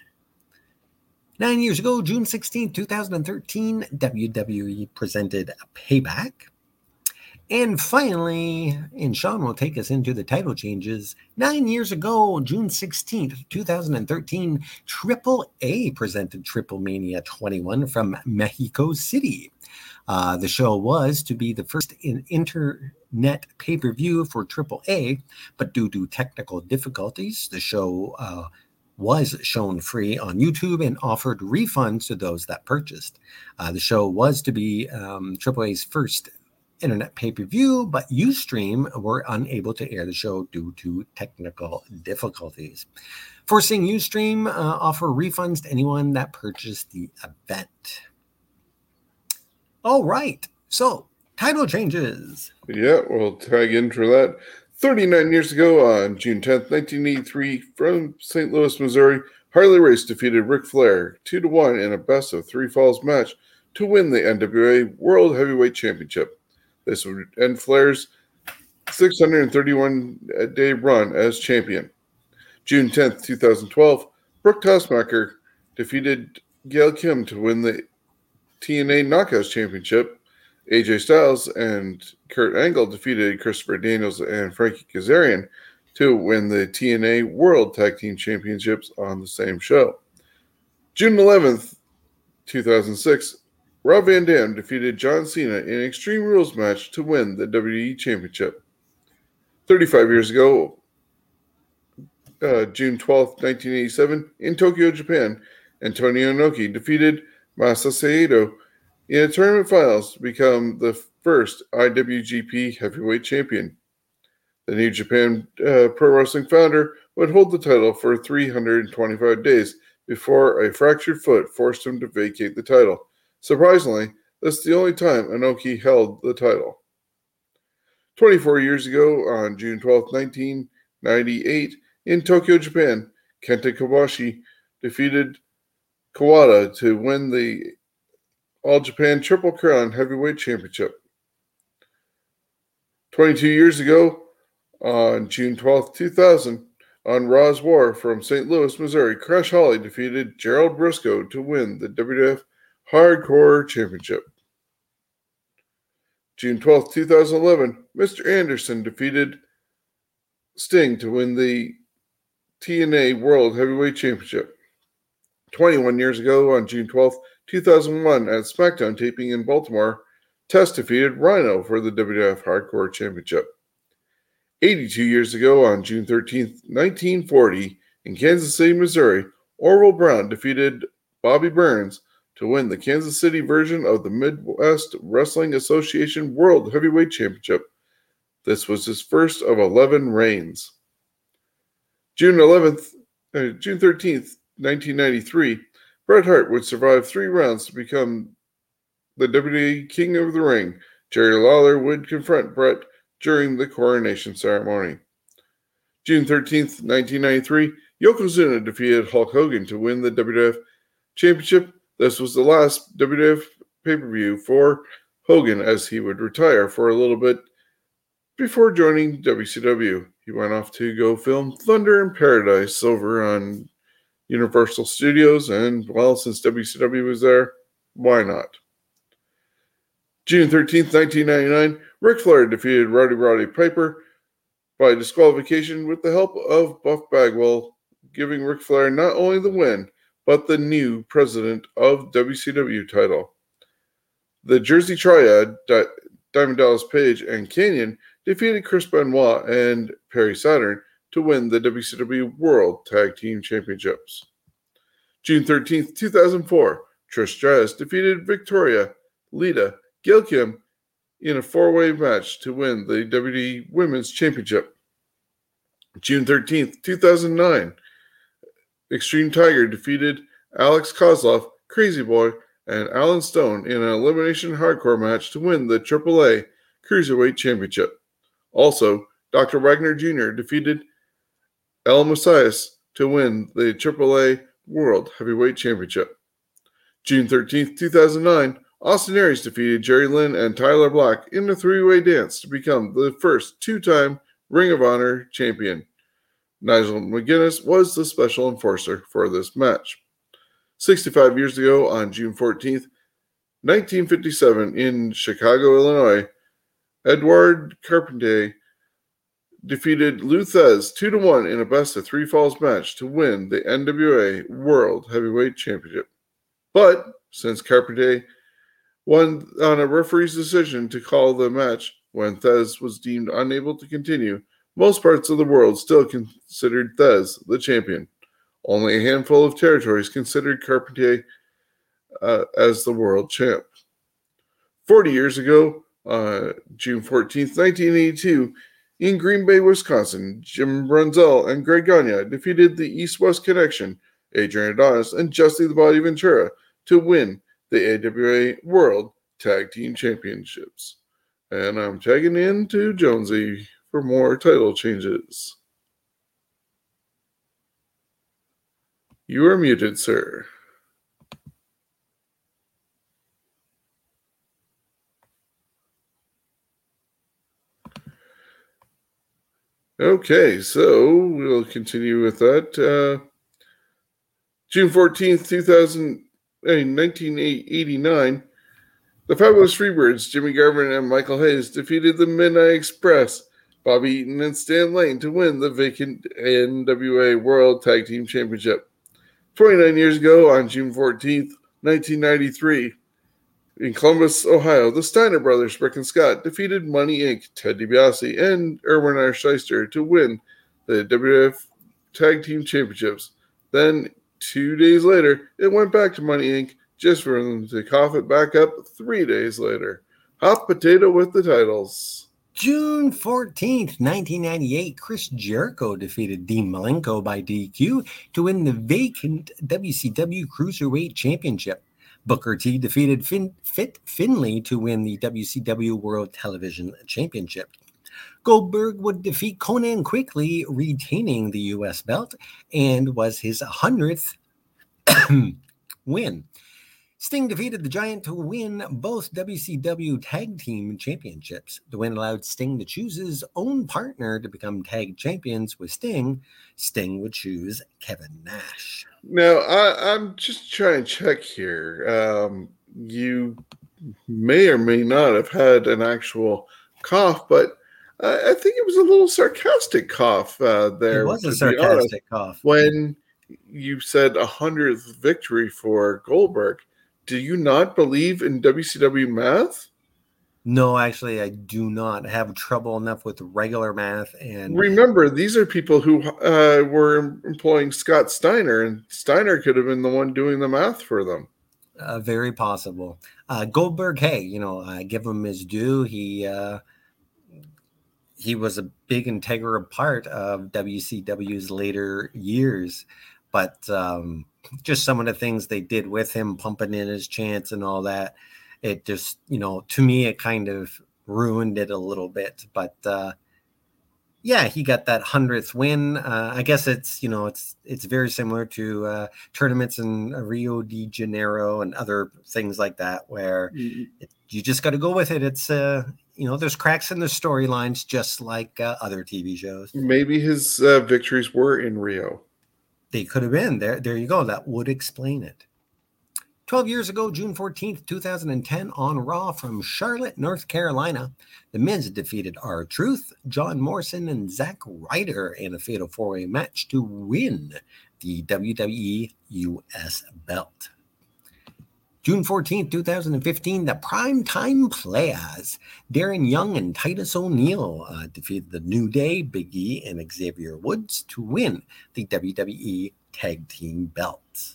[SPEAKER 3] Nine years ago, June sixteenth, twenty thirteen, W W E presented Payback. And finally, and Sean will take us into the title changes. Nine years ago, June sixteenth, twenty thirteen, Triple A presented Triple Mania twenty-one from Mexico City. Uh, the show was to be the first in internet pay-per-view for Triple A, but due to technical difficulties, the show uh, was shown free on YouTube and offered refunds to those that purchased. Uh, the show was to be um, Triple A's first internet pay-per-view, but Ustream were unable to air the show due to technical difficulties, forcing Ustream uh, offer refunds to anyone that purchased the event. All right, so title changes.
[SPEAKER 2] Yeah, we'll tag in for that. thirty-nine years ago, on June tenth, nineteen eighty-three, from Saint Louis, Missouri, Harley Race defeated Ric Flair two to one in a best of three falls match to win the N W A World Heavyweight Championship. This would end Flair's six hundred thirty-one day run as champion. June tenth, twenty twelve, Brooke Tessmacher defeated Gail Kim to win the T N A Knockouts Championship. A J Styles and Kurt Angle defeated Christopher Daniels and Frankie Kazarian to win the T N A World Tag Team Championships on the same show. June eleventh, two thousand six, Rob Van Dam defeated John Cena in an Extreme Rules match to win the W W E Championship. thirty-five years ago, uh, June twelfth, nineteen eighty-seven, in Tokyo, Japan, Antonio Inoki defeated Masa Saito in a tournament finals to become the first I W G P Heavyweight Champion. The New Japan uh, Pro Wrestling founder would hold the title for three hundred twenty-five days before a fractured foot forced him to vacate the title. Surprisingly, this is the only time Inoki held the title. twenty-four years ago, on June twelfth, nineteen ninety-eight, in Tokyo, Japan, Kenta Kobashi defeated Kawada to win the All Japan Triple Crown Heavyweight Championship. twenty-two years ago, on June twelfth, two thousand, on Raw's War from Saint Louis, Missouri, Crash Holly defeated Gerald Briscoe to win the W W F Hardcore Championship. June twelfth, two thousand eleven, Mister Anderson defeated Sting to win the T N A World Heavyweight Championship. twenty-one years ago, on June twelfth, two thousand one, at SmackDown taping in Baltimore, Test defeated Rhino for the W W F Hardcore Championship. eighty-two years ago, on June thirteenth, nineteen forty, in Kansas City, Missouri, Orville Brown defeated Bobby Burns to win the Kansas City version of the Midwest Wrestling Association World Heavyweight Championship. This was his first of eleven reigns. June eleventh, uh, June thirteenth, nineteen ninety-three, Bret Hart would survive three rounds to become the W W E King of the Ring. Jerry Lawler would confront Bret during the coronation ceremony. June thirteenth, nineteen ninety-three, Yokozuna defeated Hulk Hogan to win the W W F Championship. This was the last W W F pay-per-view for Hogan, as he would retire for a little bit before joining W C W. He went off to go film Thunder in Paradise over on Universal Studios, and, well, since W C W was there, why not? June thirteenth, nineteen ninety-nine, Ric Flair defeated Rowdy Roddy Piper by disqualification with the help of Buff Bagwell, giving Ric Flair not only the win, but the new president of W C W title. The Jersey Triad, Di- Diamond Dallas Page and Kanyon, defeated Chris Benoit and Perry Saturn to win the W C W World Tag Team Championships. June thirteenth, two thousand four, Trish Stratus defeated Victoria, Lita, Gail Kim in a four-way match to win the W W E Women's Championship. June thirteenth, two thousand nine, Extreme Tiger defeated Alex Kozlov, Crazy Boy, and Alan Stone in an elimination hardcore match to win the triple A Cruiserweight Championship. Also, Doctor Wagner Junior defeated El Messias to win the triple A World Heavyweight Championship. June thirteenth, two thousand nine, Austin Aries defeated Jerry Lynn and Tyler Black in a three-way dance to become the first two-time Ring of Honor champion. Nigel McGuinness was the special enforcer for this match. sixty-five years ago, on June fourteenth, nineteen fifty-seven, in Chicago, Illinois, Edouard Carpentier defeated Lou Thesz two to one in a best-of-three falls match to win the N W A World Heavyweight Championship. But since Carpentier won on a referee's decision to call the match when Thesz was deemed unable to continue, most parts of the world still considered Thesz the champion. Only a handful of territories considered Carpentier uh, as the world champ. Forty years ago, uh, June fourteenth, nineteen eighty-two, in Green Bay, Wisconsin, Jim Brunzell and Greg Gagne defeated the East-West Connection, Adrian Adonis, and Justy the Body Ventura to win the A W A World Tag Team Championships. And I'm tagging in to Jonesy for more title changes. You are muted, sir. Okay, so we'll continue with that. Uh, June fourteenth, two thousand, nineteen eighty-nine, the Fabulous Freebirds, Jimmy Garvin and Michael Hayes, defeated the Midnight Express, Bobby Eaton and Stan Lane, to win the vacant N W A World Tag Team Championship. twenty-nine years ago, on June fourteenth, nineteen ninety-three, in Columbus, Ohio, the Steiner brothers, Rick and Scott, defeated Money Incorporated, Ted DiBiase, and Erwin R. Shyster to win the W W F Tag Team Championships. Then, two days later, it went back to Money Incorporated, just for them to cough it back up three days later. Hot potato with the titles.
[SPEAKER 3] June fourteenth, nineteen ninety-eight, Chris Jericho defeated Dean Malenko by D Q to win the vacant W C W Cruiserweight Championship. Booker T defeated Fin- Fit Finlay to win the W C W World Television Championship. Goldberg would defeat Conan quickly, retaining the U S belt, and was his hundredth win. Sting defeated the Giant to win both W C W Tag Team Championships. The win allowed Sting to choose his own partner to become tag champions with Sting. Sting would choose Kevin Nash.
[SPEAKER 2] Now, I, I'm just trying to check here. Um, you may or may not have had an actual cough, but I, I think it was a little sarcastic cough uh, there.
[SPEAKER 3] It was a sarcastic cough.
[SPEAKER 2] When you said a hundredth victory for Goldberg, do you not believe in W C W math?
[SPEAKER 3] No, actually, I do not have trouble enough with regular math. And
[SPEAKER 2] remember, these are people who uh, were employing Scott Steiner, and Steiner could have been the one doing the math for them.
[SPEAKER 3] Uh, very possible. Uh, Goldberg, hey, you know, I give him his due. He uh, he was a big integral part of W C W's later years, but um, just some of the things they did with him, pumping in his chants and all that, it just, you know, to me, it kind of ruined it a little bit. But uh, yeah, he got that hundredth win. Uh, I guess it's, you know, it's it's very similar to uh, tournaments in Rio de Janeiro and other things like that, where mm-hmm. it, you just got to go with it. It's, uh, you know, there's cracks in the storylines, just like uh, other T V shows.
[SPEAKER 2] Maybe his uh, victories were in Rio.
[SPEAKER 3] They could have been. There, there you go. That would explain it. twelve years ago, June fourteenth, twenty ten, on Raw from Charlotte, North Carolina, The Miz defeated R-Truth, John Morrison, and Zack Ryder in a fatal four-way match to win the W W E U S belt. June fourteenth, twenty fifteen, the Primetime Players, Darren Young and Titus O'Neil uh, defeated the New Day, Big E, and Xavier Woods to win the W W E Tag Team belts.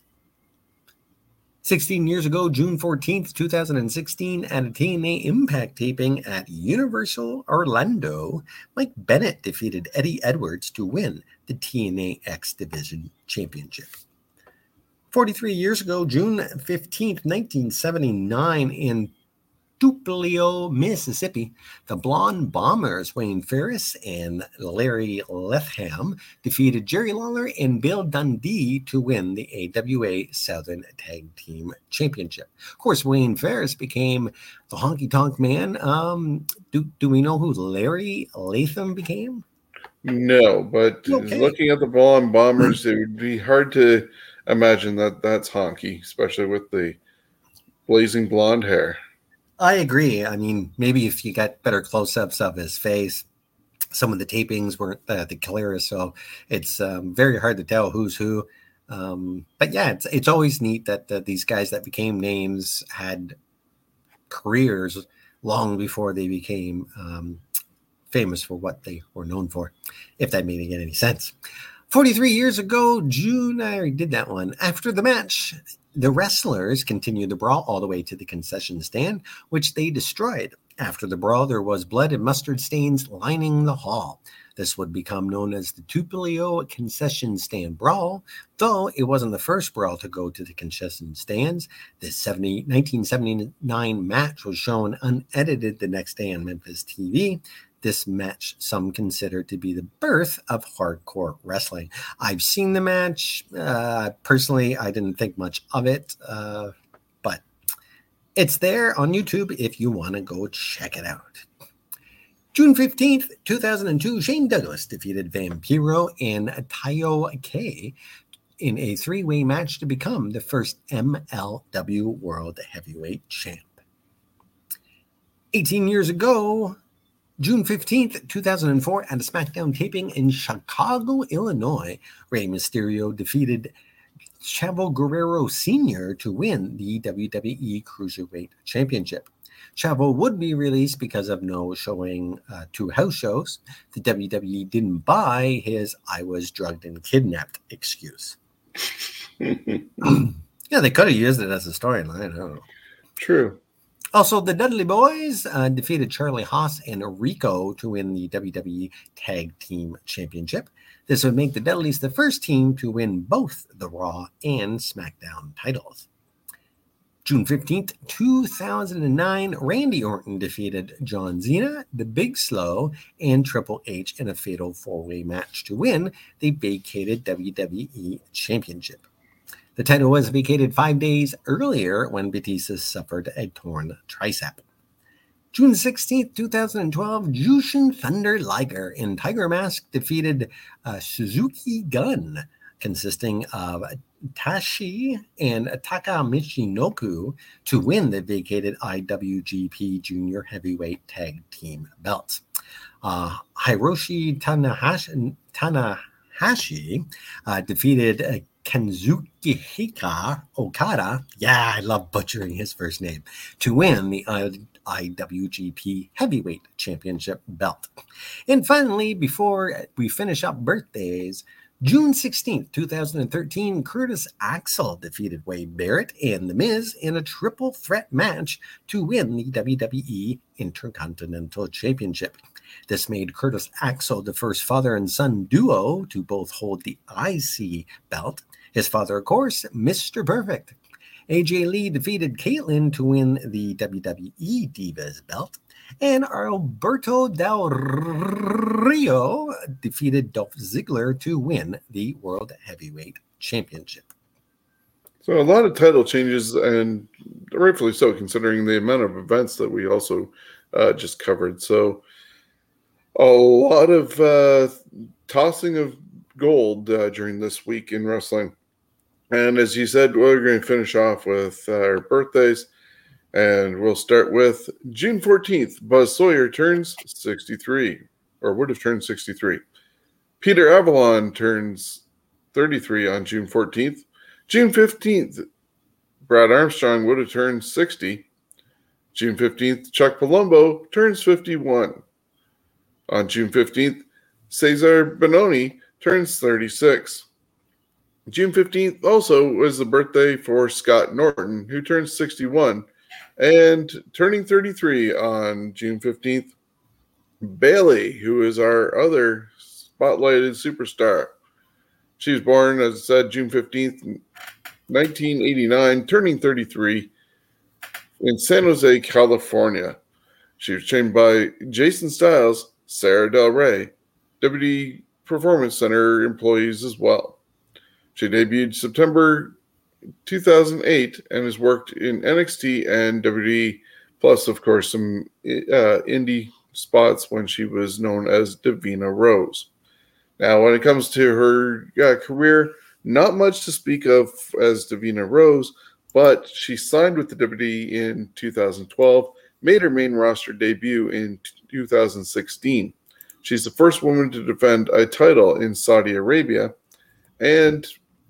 [SPEAKER 3] sixteen years ago, June fourteenth, twenty sixteen, at a T N A Impact taping at Universal Orlando, Mike Bennett defeated Eddie Edwards to win the T N A X Division Championship. forty-three years ago, June fifteenth, nineteen seventy-nine, in Tupelo, Mississippi, the Blonde Bombers, Wayne Ferris and Larry Letham, defeated Jerry Lawler and Bill Dundee to win the A W A Southern Tag Team Championship. Of course, Wayne Ferris became the Honky Tonk Man. Um, do, do we know who Larry Latham became?
[SPEAKER 2] No, but okay. Looking at the Blonde Bombers, it would be hard to imagine that that's Honky, especially with the blazing blonde hair.
[SPEAKER 3] I agree. I mean, maybe if you got better close-ups of his face, some of the tapings weren't uh, the clearest, so it's um, very hard to tell who's who. Um, but yeah, it's it's always neat that uh, these guys that became names had careers long before they became um, famous for what they were known for, if that made any sense. forty-three years ago, June, I already did that one. After the match, the wrestlers continued the brawl all the way to the concession stand, which they destroyed. After the brawl, there was blood and mustard stains lining the hall. This would become known as the Tupelo Concession Stand Brawl, though it wasn't the first brawl to go to the concession stands. The nineteen seventy-nine match was shown unedited the next day on Memphis T V. This match some consider to be the birth of hardcore wrestling. I've seen the match. Uh, personally, I didn't think much of it, uh, but it's there on YouTube if you want to go check it out. June fifteenth, two thousand two, Shane Douglas defeated Vampiro and Taio K in a three-way match to become the first M L W World Heavyweight Champ. eighteen years ago, June fifteenth, two thousand four, at a SmackDown taping in Chicago, Illinois, Rey Mysterio defeated Chavo Guerrero Senior to win the W W E Cruiserweight Championship. Chavo would be released because of no showing uh, two house shows. The W W E didn't buy his "I was drugged and kidnapped" excuse. Yeah, they could have used it as a storyline. I don't know.
[SPEAKER 2] True.
[SPEAKER 3] Also, the Dudley Boys uh, defeated Charlie Haas and Rico to win the W W E Tag Team Championship. This would make the Dudleys the first team to win both the Raw and SmackDown titles. June fifteenth, two thousand nine, Randy Orton defeated John Cena, The Big Slow, and Triple H in a fatal four-way match to win the vacated W W E Championship. The title was vacated five days earlier when Batista suffered a torn tricep. June sixteenth, twenty twelve, Jushin Thunder Liger in Tiger Mask defeated uh, Suzuki Gun, consisting of Tashi and Taka Michinoku, to win the vacated I W G P Junior Heavyweight Tag Team belts. Uh, Hiroshi Tanahashi, Tanahashi uh, defeated uh, Kenzuki Okada, yeah, I love butchering his first name, to win the I W G P Heavyweight Championship belt. And finally, before we finish up birthdays, June sixteenth, twenty thirteen, Curtis Axel defeated Wade Barrett and The Miz in a triple threat match to win the W W E Intercontinental Championship. This made Curtis Axel the first father and son duo to both hold the I C belt. His father, of course, Mister Perfect. A J Lee defeated Caitlyn to win the W W E Divas belt. And Alberto Del Rio defeated Dolph Ziggler to win the World Heavyweight Championship.
[SPEAKER 2] So a lot of title changes, and rightfully so, considering the amount of events that we also uh, just covered. So a lot of uh, tossing of gold uh, during this week in wrestling. And as you said, we're going to finish off with our birthdays. And we'll start with June fourteenth. Buzz Sawyer turns sixty-three, or would have turned sixty-three. Peter Avalon turns thirty-three on June fourteenth. June fifteenth, Brad Armstrong would have turned sixty. June fifteenth, Chuck Palumbo turns fifty-one. On June fifteenth, Cesar Bononi turns thirty-six. June fifteenth also was the birthday for Scott Norton, who turns sixty-one. And turning thirty-three on June fifteenth, Bayley, who is our other spotlighted superstar. She was born, as I said, June fifteenth, nineteen eighty-nine, turning thirty-three in San Jose, California. She was trained by Jason Styles, Sarah Del Rey, W W E Performance Center employees as well. She debuted September two thousand eight and has worked in N X T and W W E, plus, of course, some uh, indie spots when she was known as Davina Rose. Now, when it comes to her uh, career, not much to speak of as Davina Rose, but she signed with the W W E in two thousand twelve, made her main roster debut in two thousand sixteen. She's the first woman to defend a title in Saudi Arabia, and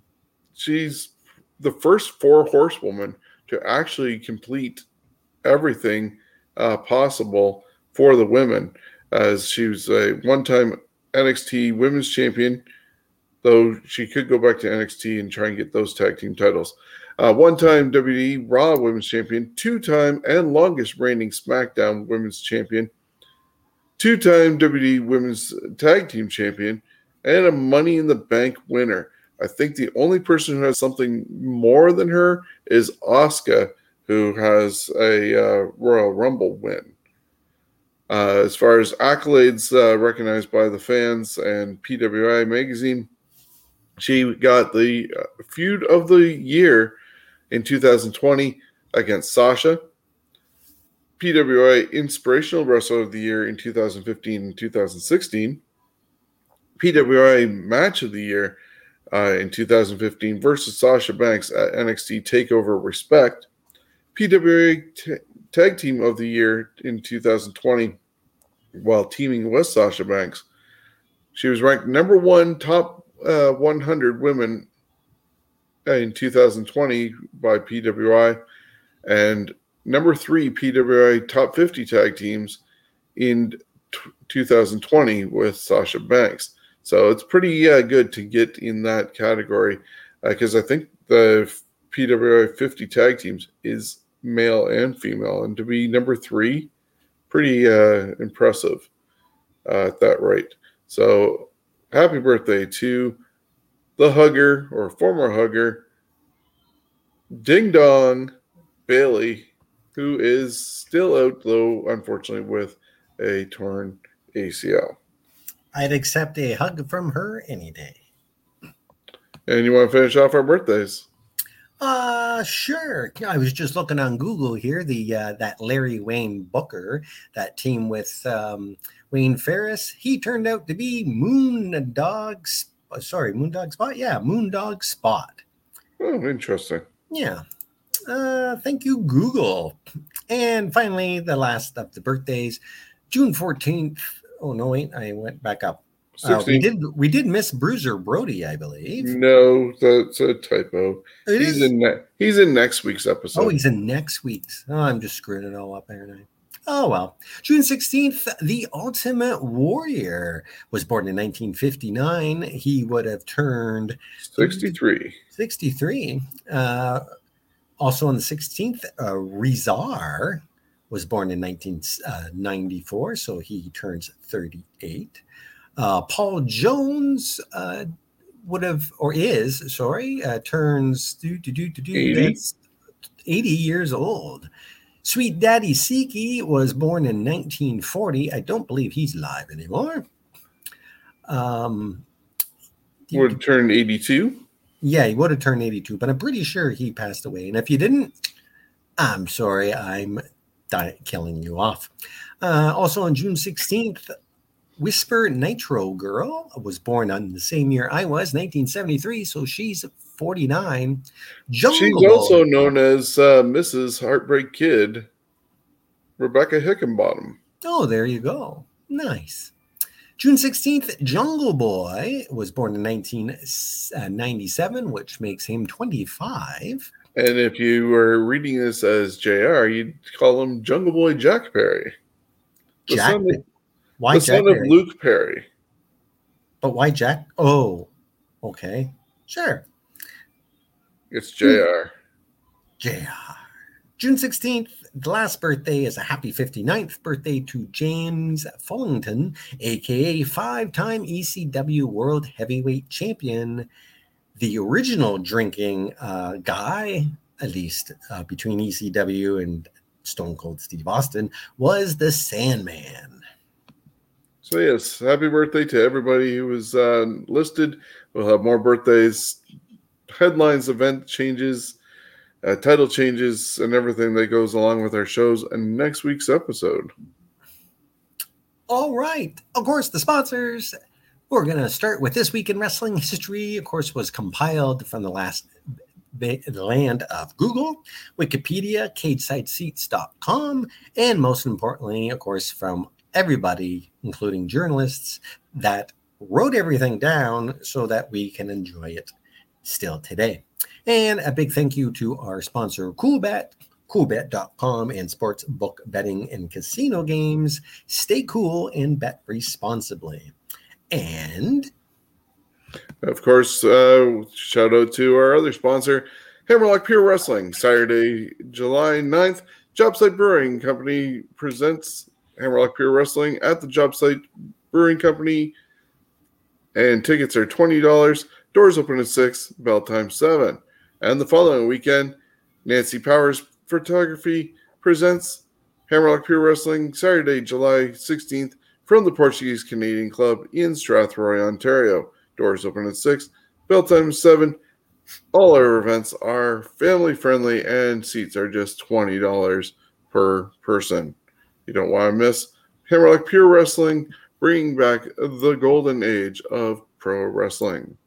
[SPEAKER 2] she's the first four horsewoman to actually complete everything uh, possible for the women, as she was a one-time N X T Women's Champion, though she could go back to N X T and try and get those tag team titles. Uh, one-time W W E Raw Women's Champion, two-time and longest reigning SmackDown Women's Champion, two-time W W E Women's Tag Team Champion, and a Money in the Bank winner. I think the only person who has something more than her is Asuka, who has a uh, Royal Rumble win. Uh, as far as accolades uh, recognized by the fans and P W I Magazine, she got the uh, Feud of the Year in two thousand twenty against Sasha, P W I Inspirational Wrestler of the Year in two thousand fifteen and two thousand sixteen, P W I Match of the Year Uh, in two thousand fifteen versus Sasha Banks at N X T TakeOver Respect, P W A t- Tag Team of the Year in two thousand twenty while teaming with Sasha Banks. She was ranked number one top uh, one hundred women in two thousand twenty by P W I and number three P W I top fifty tag teams in t- two thousand twenty with Sasha Banks. So it's pretty uh, good to get in that category because uh, I think the P W I fifty tag teams is male and female. And to be number three, pretty uh, impressive uh, at that rate. So happy birthday to the hugger or former hugger, Ding Dong Bayley, who is still out, though, unfortunately, with a torn A C L.
[SPEAKER 3] I'd accept a hug from her any day.
[SPEAKER 2] And you want to finish off our birthdays?
[SPEAKER 3] Uh, sure. I was just looking on Google here. The uh, that Larry Wayne Booker, that team with um, Wayne Ferris, he turned out to be Moondog. Sp- Sorry, Moondog Spot. Yeah, Moondog Spot.
[SPEAKER 2] Oh, interesting.
[SPEAKER 3] Yeah. Uh, thank you, Google. And finally, the last of the birthdays, June fourteenth. Oh no, wait, I went back up. Uh, we did we did miss Bruiser Brody, I believe.
[SPEAKER 2] No, that's a typo.
[SPEAKER 3] It
[SPEAKER 2] he's
[SPEAKER 3] is?
[SPEAKER 2] in ne- he's in next week's episode.
[SPEAKER 3] Oh, he's in next week's. Oh, I'm just screwing it all up, aren't I? Oh well. June sixteenth, the Ultimate Warrior was born in nineteen fifty-nine. He would have turned
[SPEAKER 2] sixty-three.
[SPEAKER 3] sixty-three. Uh, also on the sixteenth, uh, Rizar was born in nineteen ninety-four, so he turns thirty-eight. Uh, Paul Jones uh, would have, or is, sorry, uh, turns do, do, do, do, do,
[SPEAKER 2] eighty?
[SPEAKER 3] eighty years old. Sweet Daddy Siki was born in nineteen forty. I don't believe he's alive anymore. Um,
[SPEAKER 2] would have turned eighty-two?
[SPEAKER 3] Yeah, he would have turned eighty-two, but I'm pretty sure he passed away. And if you didn't, I'm sorry, I'm di- killing you off. Uh, also on June sixteenth, Whisper Nitro Girl was born on the same year I was, nineteen seventy-three, so she's forty-nine. Jungle
[SPEAKER 2] She's also known as uh, Missus Heartbreak Kid, Rebecca Hickenbottom.
[SPEAKER 3] Oh, there you go. Nice. June sixteenth, Jungle Boy was born in nineteen ninety-seven, which makes him twenty-five.
[SPEAKER 2] And if you were reading this as J R, you'd call him Jungle Boy Jack Perry. The
[SPEAKER 3] Jack?
[SPEAKER 2] son of,
[SPEAKER 3] why
[SPEAKER 2] the
[SPEAKER 3] Jack
[SPEAKER 2] son of
[SPEAKER 3] Perry?
[SPEAKER 2] Luke Perry.
[SPEAKER 3] But why Jack? Oh, okay. Sure.
[SPEAKER 2] It's J R.
[SPEAKER 3] J R. June sixteenth, the last birthday is a happy fifty-ninth birthday to James Fullington, a k a five-time E C W World Heavyweight Champion, the original drinking uh, guy, at least uh, between E C W and Stone Cold Steve Austin, was the Sandman.
[SPEAKER 2] So yes, happy birthday to everybody who was uh, listed. We'll have more birthdays, headlines, event changes, uh, title changes, and everything that goes along with our shows in next week's episode.
[SPEAKER 3] All right. Of course, the sponsors. We're going to start with This Week in Wrestling History. Of course, was compiled from the last the land of Google, Wikipedia, cage side seats dot com, and most importantly, of course, from everybody, including journalists, that wrote everything down so that we can enjoy it still today. And a big thank you to our sponsor, CoolBet, cool bet dot com, and sportsbook betting and casino games. Stay cool and bet responsibly. And
[SPEAKER 2] of course, uh, shout out to our other sponsor, Hammerlock Pure Wrestling. Saturday, July ninth, Jobsite Brewing Company presents Hammerlock Pure Wrestling at the Jobsite Brewing Company, and tickets are twenty dollars. Doors open at six, bell time seven. And the following weekend, Nancy Powers Photography presents Hammerlock Pure Wrestling, Saturday, July sixteenth, from the Portuguese Canadian Club in Strathroy, Ontario. Doors open at six, bell time seven. All our events are family friendly and seats are just twenty dollars per person. You don't want to miss Hammerlock Pure Wrestling, bringing back the golden age of pro wrestling.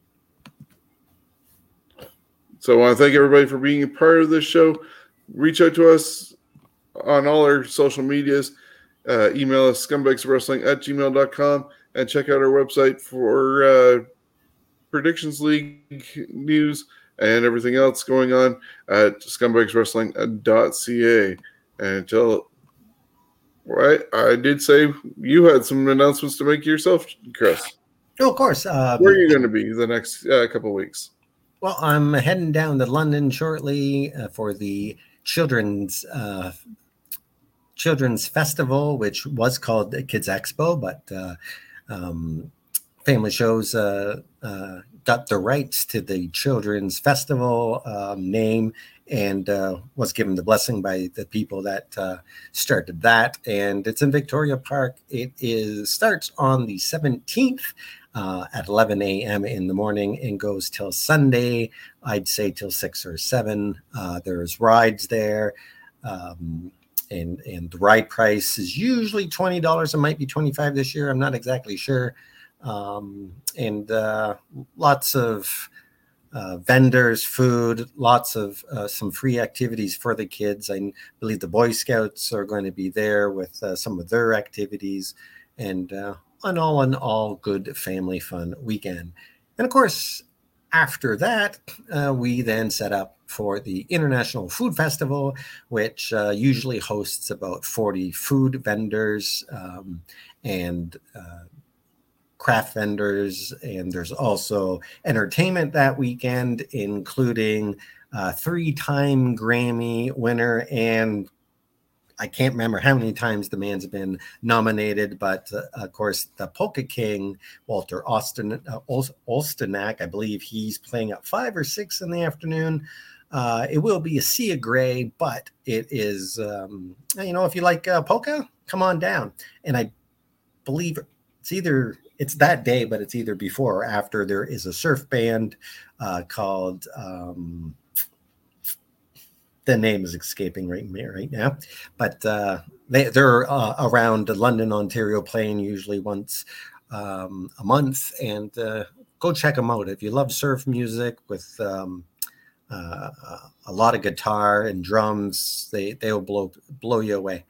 [SPEAKER 2] So I want to thank everybody for being a part of this show. Reach out to us on all our social medias. Uh, email us scumbagswrestling at gmail dot com and check out our website for uh, Predictions League news and everything else going on at scumbags wrestling dot c a. And until, right, I did say you had some announcements to make yourself, Chris.
[SPEAKER 3] oh, of course. Um,
[SPEAKER 2] Where are you going to be the next uh, couple of weeks?
[SPEAKER 3] Well, I'm heading down to London shortly uh, for the children's uh, children's festival, which was called Kids Expo, but uh, um, Family Shows uh, uh, got the rights to the children's festival um, name and uh, was given the blessing by the people that uh, started that. And it's in Victoria Park. It is starts on the seventeenth uh, at eleven a.m. in the morning and goes till Sunday, I'd say till six or seven. Uh, there's rides there. Um, and, and the ride price is usually twenty dollars. It might be twenty-five dollars this year. I'm not exactly sure. Um, and uh, lots of uh, vendors, food, lots of uh, some free activities for the kids. I believe the Boy Scouts are going to be there with uh, some of their activities, and uh, an all in all good family fun weekend. And of course, after that, uh, we then set up for the International Food Festival, which uh, usually hosts about forty food vendors um, and uh, craft vendors. And there's also entertainment that weekend, including uh, three-time Grammy winner, and I can't remember how many times the man's been nominated, but uh, of course, the Polka King, Walter Austin, uh, Olstenak, I believe he's playing at five or six in the afternoon. Uh, it will be a sea of gray, but it is, um, you know, if you like uh, polka, come on down. And I believe it's either, it's that day, but it's either before or after. There is a surf band uh, called... Um, the name is escaping right, right now, but uh, they, they're uh, around London, Ontario, playing usually once um, a month, and uh, go check them out. If you love surf music with um, uh, a lot of guitar and drums, they, they'll blow, blow you away.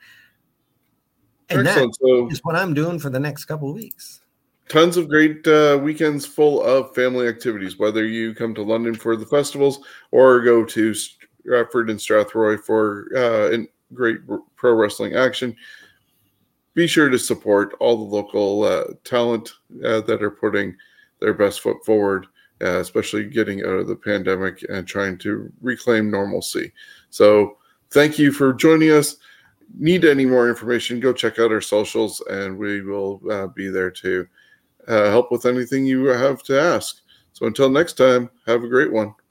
[SPEAKER 3] And
[SPEAKER 2] Excellent.
[SPEAKER 3] that
[SPEAKER 2] So,
[SPEAKER 3] is what I'm doing for the next couple of weeks.
[SPEAKER 2] Tons of great uh, weekends full of family activities, whether you come to London for the festivals or go to Stratford and Strathroy for uh, great pro wrestling action. Be sure to support all the local uh, talent uh, that are putting their best foot forward, uh, especially getting out of the pandemic and trying to reclaim normalcy. So thank you for joining us. Need any more information, go check out our socials, and we will uh, be there to uh, help with anything you have to ask. So until next time, have a great one.